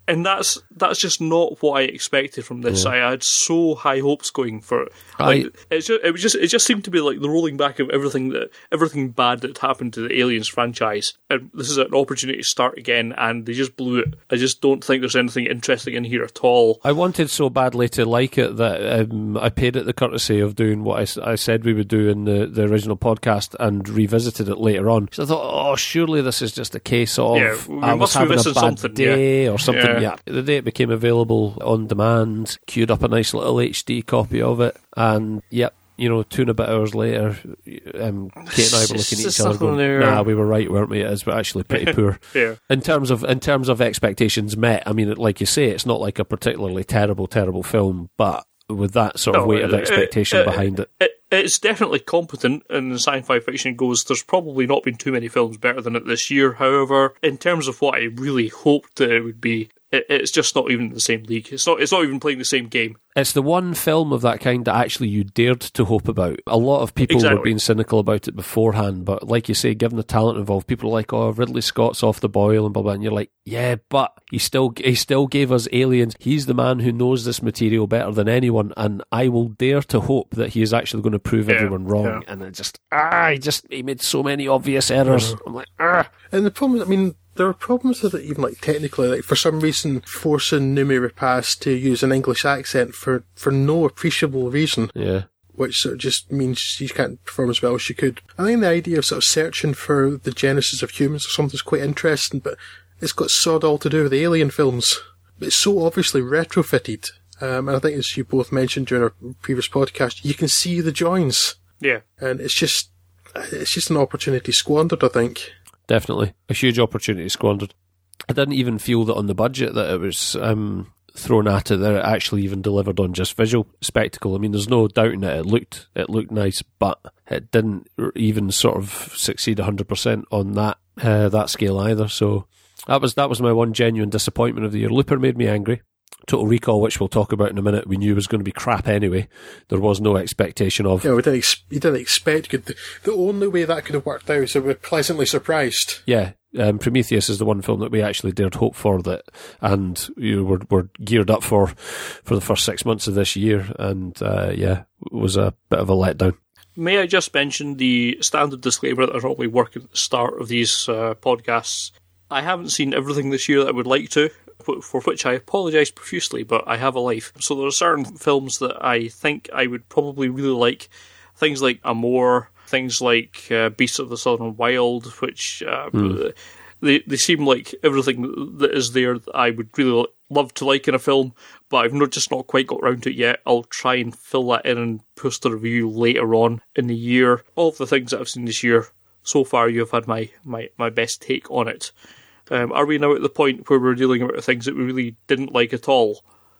And that's that's just not what I expected from this. Yeah. I had so high hopes going for it. Like, I, it's just, it was just it just seemed to be like the rolling back of everything that everything bad that happened to the Aliens franchise. And this is an opportunity to start again, and they just blew it. I just don't think there's anything interesting in here at all. I wanted so badly to like it that um, I paid it the courtesy of doing what I, s- I said we would do in the, the original podcast and revisited it later on. So I thought, oh, surely this is just a case of Yeah, we I was must be having a missing bad something, day or something. Yeah. Yeah. The day it became available on demand, queued up a nice little H D copy of it, and yep. You know, two and a bit hours later, um, Kate and I were looking at each other going, there. nah, we were right, weren't we? It is actually pretty poor. Yeah. In terms of in terms of expectations met, I mean, like you say, it's not like a particularly terrible, terrible film, but with that sort of No, weight of it- expectation it- behind it. It, it's definitely competent, and in sci-fi fiction goes, there's probably not been too many films better than it this year. However, in terms of what I really hoped that it would be, it, it's just not even in the same league. It's not. It's not even playing the same game. It's the one film of that kind that actually you dared to hope about. A lot of people Exactly. were being cynical about it beforehand, but like you say, given the talent involved, people are like, oh, Ridley Scott's off the boil and blah, blah, and you're like, yeah, but he still he still gave us Aliens. He's the man who knows this material better than anyone, and I will dare to hope that he is actually going to prove Yeah, everyone wrong. yeah. And it just, ah, he just, he made so many obvious errors. I'm like, ah. And the problem, I mean, there are problems with it even like technically, like for some reason forcing Noomi Rapace to use an English accent for, for no appreciable reason, Yeah. which sort of just means she can't perform as well as she could. I think the idea of sort of searching for the genesis of humans or something is quite interesting, but it's got sod all to do with the Alien films. But it's so obviously retrofitted. Um, and I think as you both mentioned during our previous podcast, you can see the joins. Yeah. And it's just, it's just an opportunity squandered, I think. Definitely. A huge opportunity squandered. I didn't even feel that on the budget that it was um, thrown at it, that it actually even delivered on just visual spectacle. I mean, there's no doubting it. It looked, it looked nice, but it didn't even sort of succeed one hundred percent on that uh, that scale either. So that was that was my one genuine disappointment of the year. Looper made me angry. Total Recall, which we'll talk about in a minute, we knew was going to be crap anyway. There was no expectation of. Yeah, we didn't. Ex- you didn't expect. Could the, the only way that could have worked out is if we were pleasantly surprised. Yeah, um, Prometheus is the one film that we actually dared hope for, that, and you know, we're, we're geared up for for the first six months of this year, and uh, yeah, it was a bit of a letdown. May I just mention the standard disclaimer that I normally work at the start of these uh, podcasts? I haven't seen everything this year that I would like to, for which I apologise profusely, but I have a life. So there are certain films that I think I would probably really like. Things like Amour, things like uh, Beasts of the Southern Wild, which uh, mm. they, they seem like everything that is there that I would really love to like in a film, but I've not, just not quite got round to it yet. I'll try and fill that in and post a review later on in the year. All of the things that I've seen this year, so far you've had my, my, my best take on it. Um, are we now at the point where we're dealing with things that we really didn't like at all?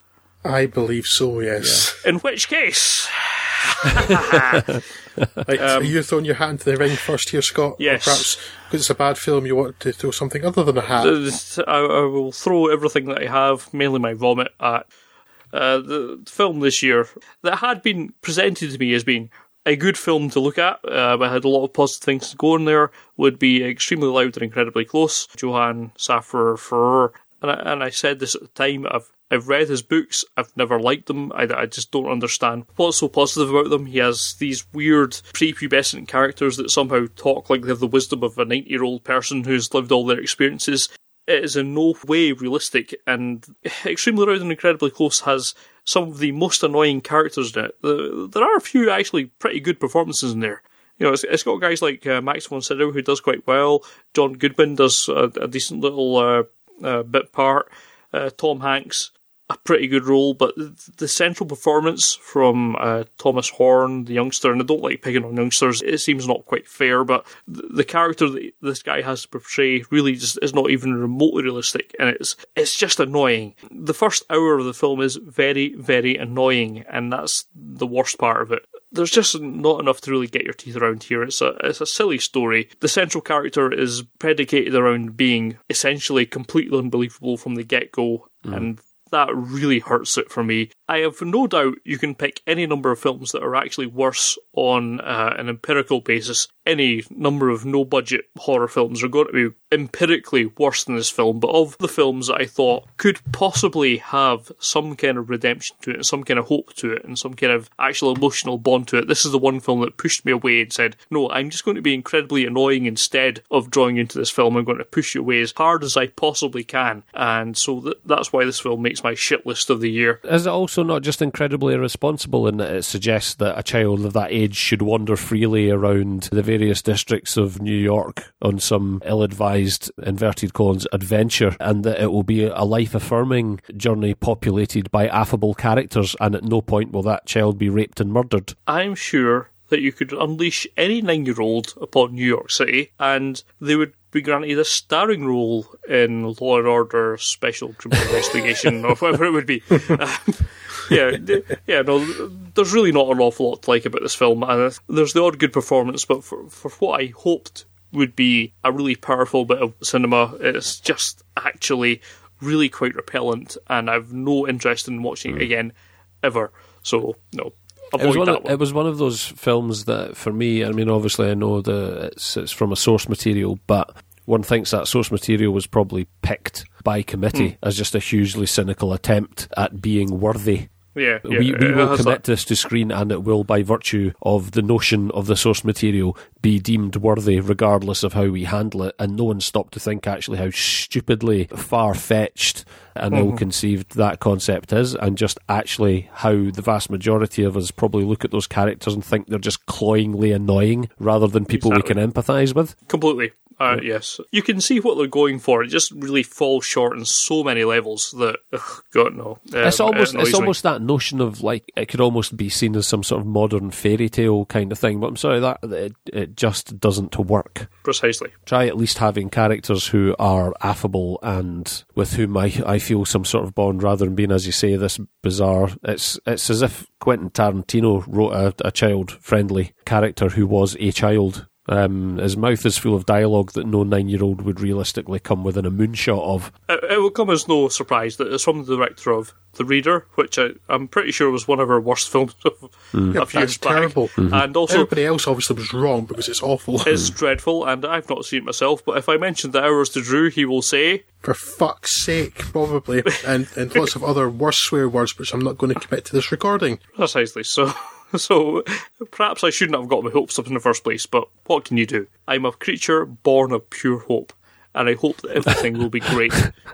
I believe so, yes. Yeah. In which case... Right, um, are you throwing your hat into the ring first here, Scott? Yes. Or perhaps because it's a bad film, you want to throw something other than a hat? I, I will throw everything that I have, mainly my vomit, at uh, the film this year that had been presented to me as being a good film to look at. Uh, I had a lot of positive things to go in there. Would be Extremely Loud and Incredibly Close. Johann Safran Foer. And I, and I said this at the time, I've I've read his books, I've never liked them, I, I just don't understand what's so positive about them. He has these weird prepubescent characters that somehow talk like they have the wisdom of a ninety-year-old person who's lived all their experiences. It is in no way realistic, and Extremely Loud and Incredibly Close has some of the most annoying characters in it. There are a few actually pretty good performances in there. You know, it's, it's got guys like uh, Max von Sydow, who does quite well. John Goodman does a, a decent little uh, uh, bit part. Uh, Tom Hanks, a pretty good role, but the central performance from uh, Thomas Horn, the youngster, and I don't like picking on youngsters, it seems not quite fair, but the character that this guy has to portray really just is not even remotely realistic, and it's it's just annoying. The first hour of the film is very, very annoying, and that's the worst part of it. There's just not enough to really get your teeth around here. It's a it's a silly story. The central character is predicated around being essentially completely unbelievable from the get-go, mm. and that really hurts it for me. I have no doubt you can pick any number of films that are actually worse on uh, an empirical basis. Any number of no-budget horror films are going to be empirically worse than this film, but of the films that I thought could possibly have some kind of redemption to it, and some kind of hope to it, and some kind of actual emotional bond to it, this is the one film that pushed me away and said, no, I'm just going to be incredibly annoying instead of drawing into this film. I'm going to push you away as hard as I possibly can. And so th- that's why this film makes my shit list of the year. Is it also not just incredibly irresponsible in that it suggests that a child of that age should wander freely around the various districts of New York on some ill-advised, inverted commas, adventure, and that it will be a life-affirming journey populated by affable characters, and at no point will that child be raped and murdered? I'm sure that you could unleash any nine-year-old upon New York City, and they would be granted a starring role in Law and Order Special Criminal Investigation, or whatever it would be. Um, yeah, yeah, no, there's really not an awful lot to like about this film, and there's the odd good performance, but for, for what I hoped would be a really powerful bit of cinema, it's just actually really quite repellent, and I've no interest in watching it again, ever. So, no. It was, one that of, one. it was one of those films that, for me, I mean, obviously I know that it's, it's from a source material, but one thinks that source material was probably picked by committee mm. as just a hugely cynical attempt at being worthy. Yeah, yeah, we we will commit that. this to screen, and it will, by virtue of the notion of the source material, be deemed worthy regardless of how we handle it. And no one stopped to think actually how stupidly far-fetched and mm-hmm. ill-conceived that concept is, and just actually how the vast majority of us probably look at those characters and think they're just cloyingly annoying rather than people exactly. we can empathise with. Completely. Uh, yes. You can see what they're going for. It just really falls short on so many levels that, ugh, God, no. Um, it's almost it it's me. almost that notion of, like, it could almost be seen as some sort of modern fairy tale kind of thing, but I'm sorry, that it, it just doesn't work. Precisely. Try at least having characters who are affable and with whom I, I feel some sort of bond, rather than being, as you say, this bizarre... It's, it's as if Quentin Tarantino wrote a, a child-friendly character who was a child. Um, his mouth is full of dialogue that no nine-year-old would realistically come within a moonshot of. It, it will come as no surprise that it's from the director of The Reader, which I, I'm pretty sure was one of our worst films of mm. a few years back. Terrible. Mm-hmm. And also, everybody else obviously was wrong because it's awful. It's dreadful, and I've not seen it myself, but if I mention The Hours to Drew, he will say... For fuck's sake, probably. and, and lots of other worse swear words, which I'm not going to commit to this recording. Precisely, so... So, perhaps I shouldn't have got my hopes up in the first place, but what can you do? I'm a creature born of pure hope, and I hope that everything will be great.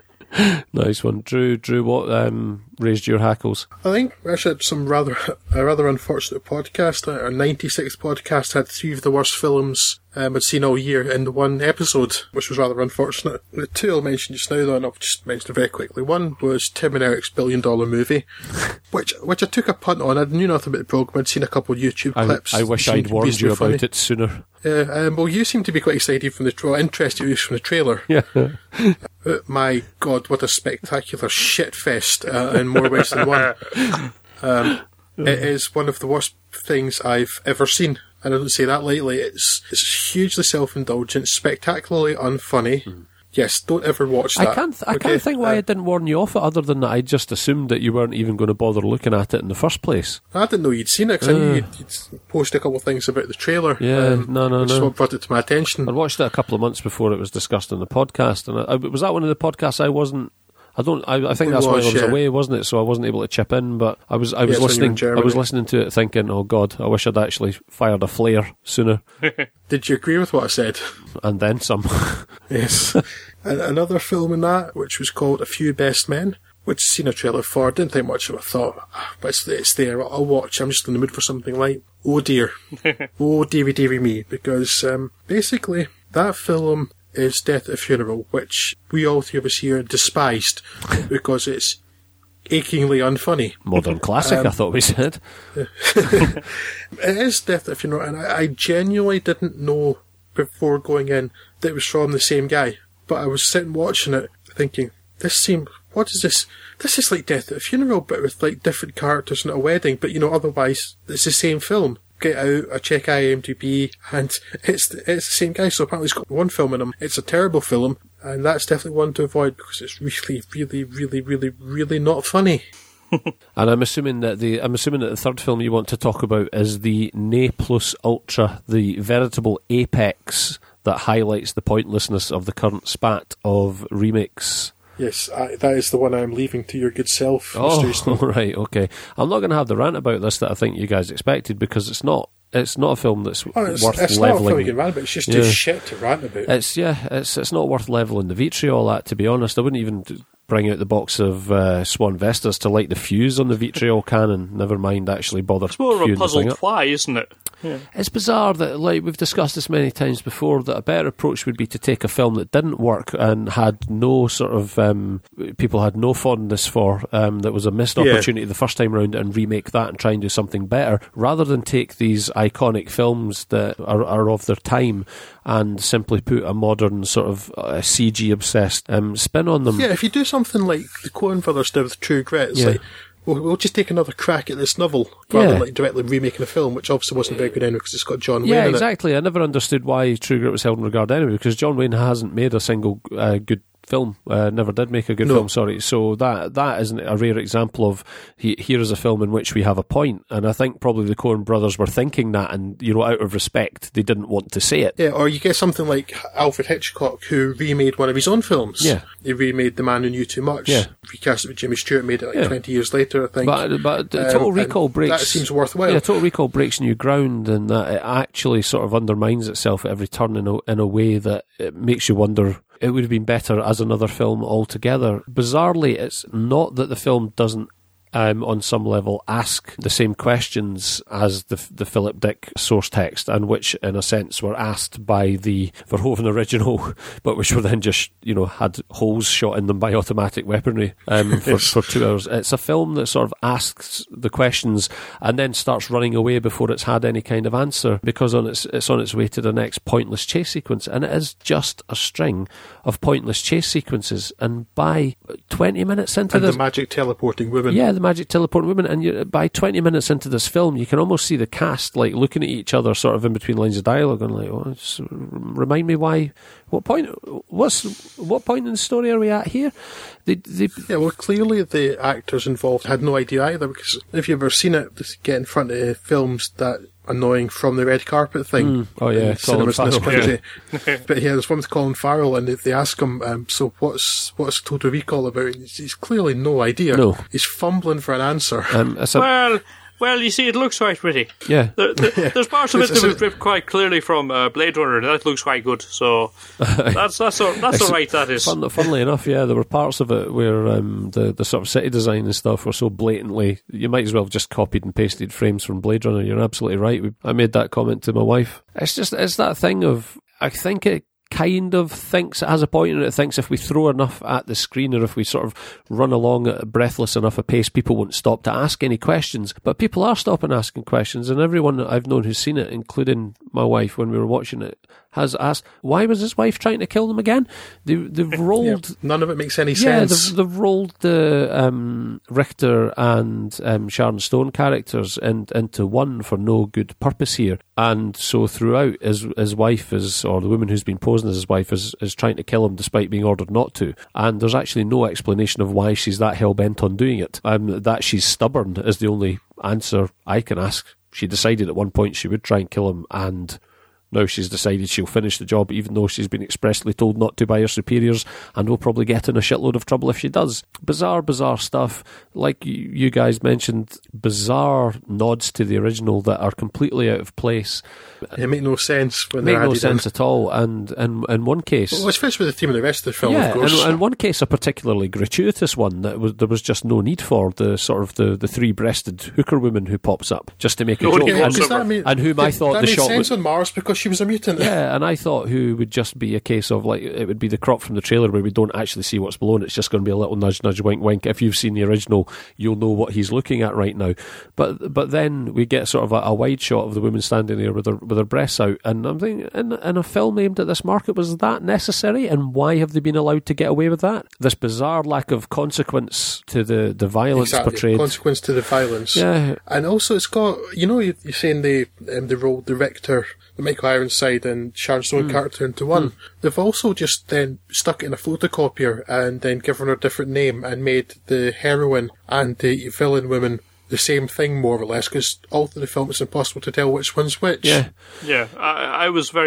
Nice one. Drew, Drew, what um, raised your hackles? I think we actually had some rather, a rather unfortunate podcast. Our ninety-sixth podcast had three of the worst films um, I'd seen all year in one episode, which was rather unfortunate. The two I'll mention just now, though, and I'll just mention it very quickly. One was Tim and Eric's Billion Dollar Movie, which which I took a punt on. I knew nothing about the program. I'd seen a couple of YouTube I, clips. I wish I'd warned you about funny. it sooner. Yeah, um, well, you seem to be quite excited from the tra- interested you from the trailer. Yeah. uh, my God, what a spectacular shit fest uh, in more ways than one. Um, it is one of the worst things I've ever seen, and I don't say that lightly. It's it's hugely self-indulgent, spectacularly unfunny. Mm. Yes, don't ever watch that. I can't. Th- I okay? can't think why uh, I didn't warn you off it, other than that I just assumed that you weren't even going to bother looking at it in the first place. I didn't know you'd seen it, because uh, I knew you'd, you'd posted a couple of things about the trailer. Yeah, um, no, no, which no. Which brought it to my attention. I watched it a couple of months before it was discussed on the podcast, and I, I, was that one of the podcasts I wasn't. I don't. I, I think it that's was, why I was yeah. away, wasn't it? So I wasn't able to chip in. But I was. I was yes, listening. I was listening to it, thinking, "Oh God, I wish I'd actually fired a flare sooner." Did you agree with what I said? And then some. Yes. And another film in that, which was called A Few Best Men, which I've seen a trailer for. Didn't think much of it. I thought, but it's, it's there. I'll watch. I'm just in the mood for something light. Oh dear. Oh dearie dearie me. Because um, basically that film is Death at a Funeral, which we all three of us here despised because it's achingly unfunny. Modern classic, um, I thought we said. It is Death at a Funeral, and I, I genuinely didn't know before going in that it was from the same guy. But I was sitting watching it thinking, this seems, what is this? This is like Death at a Funeral, but with like different characters and a wedding, but you know, otherwise it's the same film. Get out, I check I M D B, and it's it's the same guy, so apparently he's got one film in him. It's a terrible film, and that's definitely one to avoid because it's really, really, really, really, really not funny. And I'm assuming that the I'm assuming that the third film you want to talk about is the ne plus ultra, the veritable apex that highlights the pointlessness of the current spat of remakes. Yes, I, that is the one I'm leaving to your good self, Oh, Mister Easton. right, okay. I'm not going to have the rant about this that I think you guys expected, because it's not. It's not a film that's Oh, it's, worth it's not a film levelling. you can rant about, it's just Yeah. too shit to rant about. It's yeah, it's it's not worth levelling the vitriol at. To be honest, I wouldn't even bring out the box of uh, Swan Vestas to light the fuse on the vitriol cannon. Never mind actually bother. It's more of queuing a the puzzled thing up. why, isn't it? Yeah. It's bizarre that, like we've discussed this many times before, that a better approach would be to take a film that didn't work and had no sort of um, people had no fondness for, um, that was a missed Yeah. opportunity the first time round, and remake that and try and do something better, rather than take these iconic films that are, are of their time and simply put a modern sort of uh, C G obsessed um, spin on them. Yeah, if you do something like the Coen brothers did with True Grit, it's Yeah. like, we'll, we'll just take another crack at this novel, rather Yeah. than like directly remaking a film, which obviously wasn't very good anyway, because it's got John Wayne Yeah, in exactly. I never understood why True Grit was held in regard anyway, because John Wayne hasn't made a single uh, good film, uh, never did make a good No. film, sorry. So that that isn't a rare example of he, here is a film in which we have a point, and I think probably the Coen brothers were thinking that, and you know, out of respect, they didn't want to say it. it. Yeah, or you get something like Alfred Hitchcock, who remade one of his own films. Yeah. He remade The Man Who Knew Too Much. Yeah. Recast it with Jimmy Stewart, made it like Yeah. twenty years later, I think. But but Um, Total and Recall breaks. that seems worthwhile. Yeah, Total Recall breaks new ground, and that it actually sort of undermines itself at every turn in a, in a way that it makes you wonder. It would have been better as another film altogether. Bizarrely, it's not that the film doesn't, um, on some level, ask the same questions as the the Philip Dick source text, and which, in a sense, were asked by the Verhoeven original, but which were then just, you know, had holes shot in them by automatic weaponry um, for, for two hours. It's a film that sort of asks the questions and then starts running away before it's had any kind of answer, because on its it's on its way to the next pointless chase sequence, and it is just a string of pointless chase sequences. And by twenty minutes into and this, the magic teleporting woman. yeah, the magic teleporting women, and you, by twenty minutes into this film, you can almost see the cast like looking at each other, sort of in between lines of dialogue, and like, oh, just remind me why, what point, what's what point in the story are we at here? They, they, Yeah, well, clearly the actors involved had no idea either, because if you've ever seen it, just get in front of films that annoying From the Red Carpet thing. Mm. Oh, yeah, in Colin cinemas in this Farrell. country. But yeah, there's one with Colin Farrell, and they, they ask him, um, so what's what's Total Recall about? And he's, he's clearly no idea. No. He's fumbling for an answer. um, it's a, Well, well, you see, it looks quite pretty. yeah. There, there, there's parts of it It's- that it's- was ripped quite clearly from uh, Blade Runner, and that looks quite good. So that's that's all, that's all right. That is. Fun, funnily enough, yeah, there were parts of it where um, the the sort of city design and stuff were so blatantly. You might as well have just copied and pasted frames from Blade Runner. You're absolutely right. We, I made that comment to my wife. It's just it's that thing of, I think it kind of thinks it has a point, and it thinks if we throw enough at the screen, or if we sort of run along at a breathless enough a pace, people won't stop to ask any questions. But people are stopping asking questions, and everyone that I've known who's seen it, including my wife when we were watching it, has asked, why was his wife trying to kill them again? They, they've rolled... None of it makes any Yeah, sense. they've, they've rolled the um, Richter and um, Sharon Stone characters in, into one for no good purpose here. And so throughout, his his wife is, or the woman who's been posing as his wife, is, is trying to kill him despite being ordered not to. And there's actually no explanation of why she's that hell-bent on doing it. Um, that she's stubborn is the only answer I can ask. She decided at one point she would try and kill him, and now she's decided she'll finish the job, even though she's been expressly told not to by her superiors, and will probably get in a shitload of trouble if she does. Bizarre, bizarre stuff. Like you guys mentioned, bizarre nods to the original that are completely out of place. They make no sense when Make they're no added sense in. at all. And in, in one case... Well, it's finished with the theme of the rest of the film, yeah, of course. and in one case, a particularly gratuitous one that was, there was just no need for, the sort of the, the three-breasted hooker woman who pops up just to make a No joke, need Yeah, and, does that mean, and whom I thought that the made shot sense was, on Mars because she was a mutant. yeah, and I thought who would just be a case of like it would be the crop from the trailer where we don't actually see what's below, and it's just going to be a little nudge, nudge, wink, wink. If you've seen the original, you'll know what he's looking at right now. But but then we get sort of a, a wide shot of the woman standing there with her with her breasts out, and I'm thinking, in, in a film aimed at this market, was that necessary? And why have they been allowed to get away with that? This bizarre lack of consequence to the the violence Exactly. portrayed. Consequence to the violence. Yeah. And also it's got, you know, you- you're saying they, um, they rolled the Richter, the Michael Ironside and Sharon Stone Mm. character into one. They've also just then stuck it in a photocopier and then given her a different name and made the heroine and the villain woman the same thing, more or less, because all through the film it's impossible to tell which one's which. Yeah. Yeah, I, I was very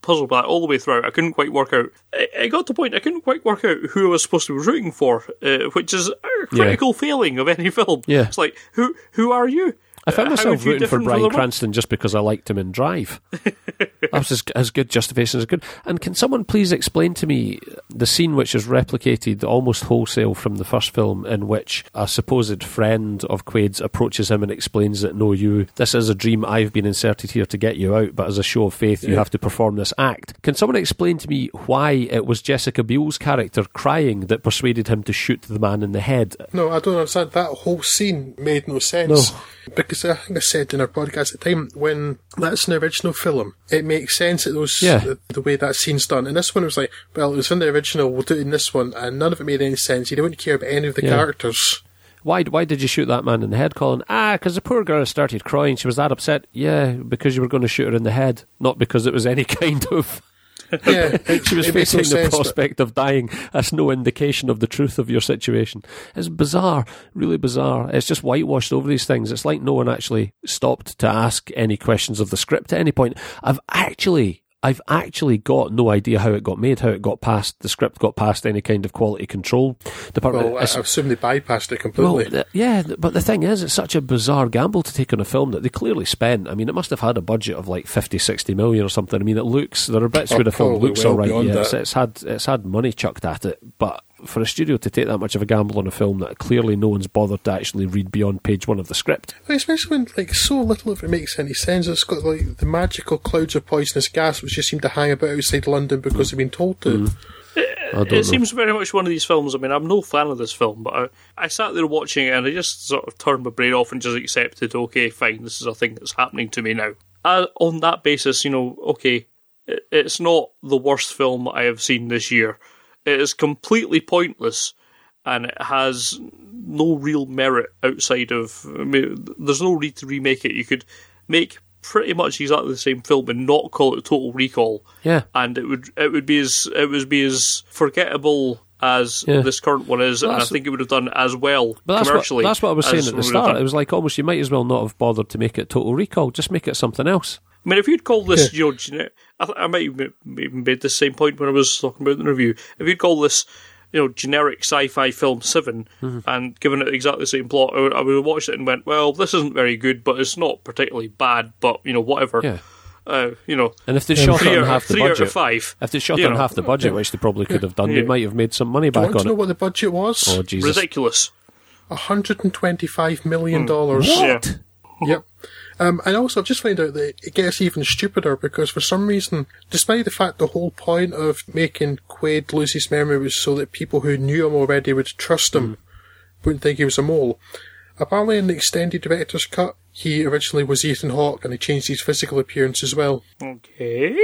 puzzled by that all the way throughout. I couldn't quite work out. It, it got to the point I couldn't quite work out who I was supposed to be rooting for, uh, which is a critical yeah. failing of any film. Yeah. It's like, who who are you? I found myself rooting for Bryan Cranston just because I liked him in Drive. That was as, as good justification as good. And can someone please explain to me the scene which is replicated almost wholesale from the first film, in which a supposed friend of Quaid's approaches him and explains that, no, you, this is a dream, I've been inserted here to get you out, but as a show of faith you yeah. have to perform this act. Can someone explain to me why it was Jessica Biel's character crying that persuaded him to shoot the man in the head? No, I don't understand. That whole scene made no sense. No. Because I think I said in our podcast at the time, when that's an original film, it makes sense that those yeah. the, the way that scene's done. And this one was like, well, it was in the original, we'll do it in this one, and none of it made any sense. You don't care about any of the yeah. characters. Why Why did you shoot that man in the head, Colin? Ah, because the poor girl started crying. She was that upset. Yeah, because you were going to shoot her in the head, not because it was any kind of... Yeah, it, she was it facing no the prospect that... of dying. That's no indication of the truth of your situation. It's bizarre, really bizarre. It's just whitewashed over these things. It's like no one actually stopped to ask any questions of the script at any point. I've actually... I've actually got no idea how it got made, how it got past, the script got past any kind of quality control department. Well, I assume they bypassed it completely. Well, the, yeah, but the thing is, it's such a bizarre gamble to take on a film that they clearly spent. I mean, it must have had a budget of like fifty, sixty million or something. I mean, it looks, there are bits oh, where the film looks well alright. Yeah, it's, that. it's had it's had money chucked at it, but for a studio to take that much of a gamble on a film that clearly no one's bothered to actually read beyond page one of the script. Especially when like so little of it makes any sense. It's got like the magical clouds of poisonous gas which just seem to hang about outside London because mm. they've been told to. Mm. It, it seems very much one of these films. I mean, I'm no fan of this film, but I, I sat there watching it and I just sort of turned my brain off and just accepted, okay, fine, this is a thing that's happening to me now. Uh, on that basis, you know, okay, it, it's not the worst film I have seen this year. It is completely pointless, and it has no real merit outside of... I mean, there's no need to remake it. You could make pretty much exactly the same film and not call it Total Recall. Yeah. And it would it would be as it would be as forgettable as yeah. this current one is, well, and I think it would have done as well but that's commercially. What, that's what I was saying at the start. It was like almost you might as well not have bothered to make it Total Recall. Just make it something else. I mean, if you'd call this, yeah. you know, gener- I, th- I might have even made the same point when I was talking about the review. If you'd call this, you know, generic sci-fi film Seven, mm-hmm. and given it exactly the same plot, I would, I would have watched it and went, well, this isn't very good, but it's not particularly bad, but, you know, whatever. Yeah. Uh, you know, and if they shot it on half the three budget, out of five, if they shot it on half the budget, which they probably could have done, yeah. they might have made some money back on it. Do you want to know it. what the budget was? Oh, Jesus. Ridiculous. one hundred twenty-five million dollars. Mm. What? Yeah. Yep. Um, and also, I've just found out that it gets even stupider because for some reason, despite the fact the whole point of making Quaid lose his memory was so that people who knew him already would trust him, mm. wouldn't think he was a mole. Apparently in the extended director's cut, he originally was Ethan Hawke and he changed his physical appearance as well. Okay.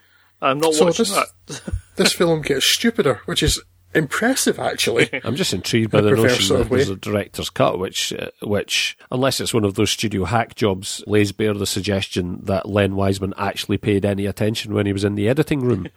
I'm not so watching this, that. This film gets stupider, which is impressive, actually. I'm just intrigued by the notion that there's a director's cut, which, uh, which, unless it's one of those studio hack jobs, lays bare the suggestion that Len Wiseman actually paid any attention when he was in the editing room.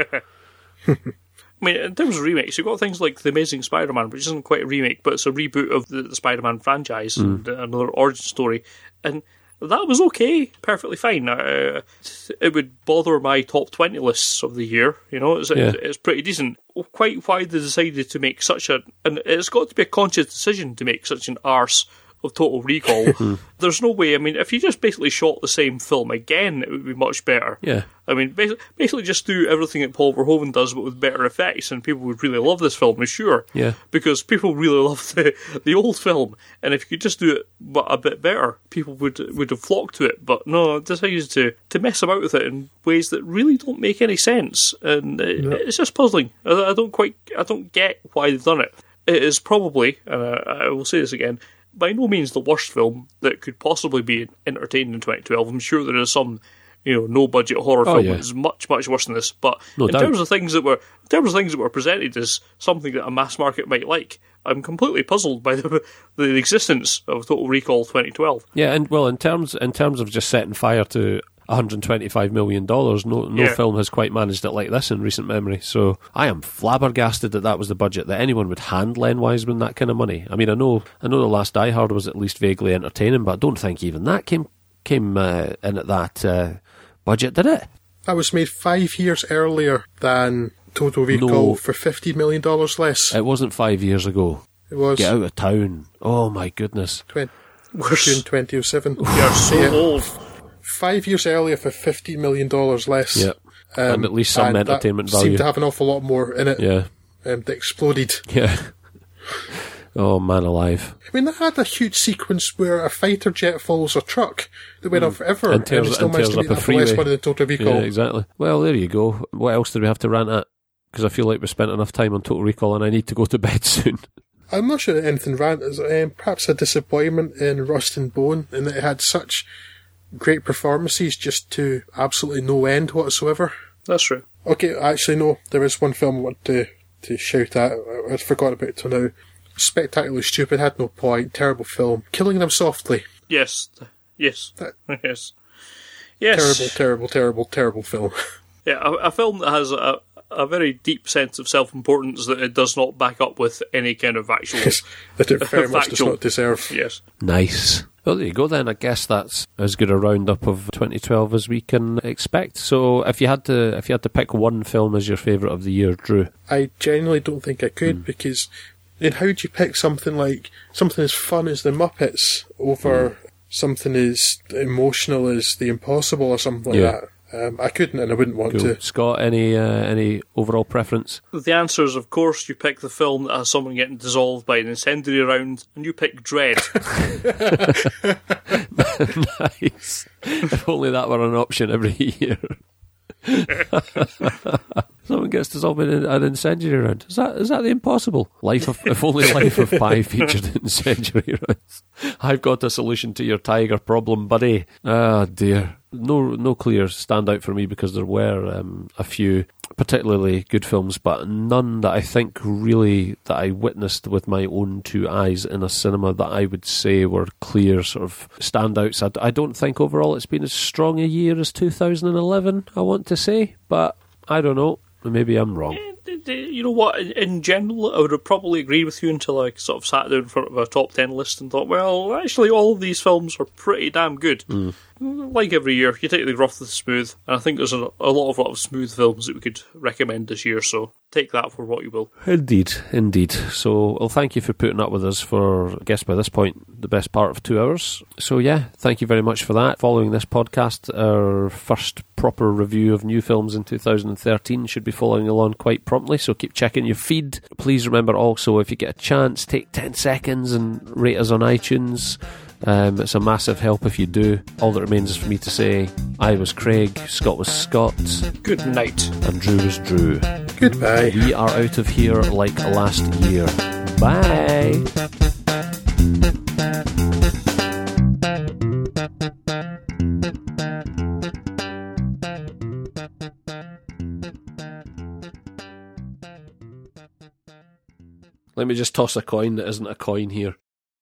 I mean, in terms of remakes, you've got things like The Amazing Spider-Man, which isn't quite a remake, but it's a reboot of the, the Spider-Man franchise, mm. and another origin story, and that was okay, perfectly fine. Uh, it would bother my top twenty lists of the year, you know, it's, yeah. it's, it's pretty decent. Quite why they decided to make such a... And it's got to be a conscious decision to make such an arse of Total Recall. There's no way, I mean, if you just basically shot the same film again, it would be much better. Yeah. I mean, basically, basically just do everything that Paul Verhoeven does, but with better effects, and people would really love this film, I'm sure. Yeah. Because people really love the the old film, and if you could just do it but a bit better, people would would have flocked to it. But no, decided to, to mess about with it in ways that really don't make any sense, and it, no. it's just puzzling. I, I don't quite, I don't get why they've done it. It is probably, and I, I will say this again, by no means the worst film that could possibly be entertained in twenty twelve. I'm sure there is some, you know, no budget horror oh, film yeah. that is much, much worse than this. But no in doubt. terms of things that were in terms of things that were presented as something that a mass market might like, I'm completely puzzled by the the existence of Total Recall twenty twelve. Yeah, and well, in terms in terms of just setting fire to one hundred twenty-five million dollars, no no yeah. film has quite managed it like this in recent memory. So I am flabbergasted that that was the budget, that anyone would hand Len Wiseman that kind of money. I mean, I know I know the last Die Hard was at least vaguely entertaining, but I don't think even that came came uh, in at that uh, budget, did it? That was made five years earlier than Total Recall No. for fifty million dollars less. It wasn't five years ago. It was Get out of town. Oh my goodness. twen- We're, June s- twenty oh seven. we are so Yeah. old. Five years earlier for fifty million dollars less. Yep. Um, And at least some and entertainment that value. seemed to have an awful lot more in it Yeah. um, that exploded. Yeah. Oh, man alive. I mean, they had a huge sequence where a fighter jet follows a truck that went on forever, And tears- it still and managed to tears make up a that for less freeway. money than Total Recall. Yeah, exactly. Well, there you go. What else did we have to rant at? Because I feel like we spent enough time on Total Recall and I need to go to bed soon. I'm not sure that anything ran. Is um, perhaps a disappointment in Rust and Bone, in that it had such great performances just to absolutely no end whatsoever. That's true. Okay, actually, no. There is one film I want to, to shout at. I'd forgotten about it till now. Spectacularly stupid, had no point, terrible film. Killing Them Softly. Yes. Yes. That- Yes. Yes. Terrible, terrible, terrible, terrible film. Yeah, a, a film that has a, a very deep sense of self-importance that it does not back up with any kind of actual... that it very much does Factual. not deserve. Yes. Nice. Well, there you go then. I guess that's as good a roundup of twenty twelve as we can expect. So if you had to if you had to pick one film as your favourite of the year, Drew. I genuinely don't think I could, because then how do you pick something like something as fun as The Muppets over something as emotional as The Impossible or something like Yeah. that? Um, I couldn't, and I wouldn't want Cool. to. Scott, any uh, any overall preference? The answer is, of course, you pick the film that has someone getting dissolved by an incendiary round, and you pick Dread. Nice. If only that were an option every year. Someone gets dissolved in an incendiary round. Is that is that the impossible? Life of if only Life of Pi featured incendiary rounds. I've got a solution to your tiger problem, buddy. Ah, dear. No, no clear standout for me, because there were um, a few particularly good films, but none that I think really that I witnessed with my own two eyes in a cinema that I would say were clear sort of standouts. I, d- I don't think overall it's been as strong a year as two thousand eleven, I want to say, but I don't know. Maybe I'm wrong. You know what? In- In general, I would have probably agreed with you until I sort of sat down in front of a top ten list and thought, well, actually, all of these films are pretty damn good. Mm. Like every year, you take the rough with the smooth, and I think there's a, a lot of lot of smooth films that we could recommend this year. So take that for what you will. Indeed, indeed. So, well, thank you for putting up with us for, I guess by this point, the best part of two hours. So, yeah, thank you very much for that. Following this podcast, our first proper review of new films in two thousand thirteen should be following along quite promptly, so keep checking your feed. Please remember also, if you get a chance, take ten seconds and rate us on iTunes. Um, it's a massive help if you do. All that remains is for me to say, I was Craig, Scott was Scott, Good night. and Drew was Drew. Goodbye. We are out of here like last year. Bye. Let me just toss a coin that isn't a coin here.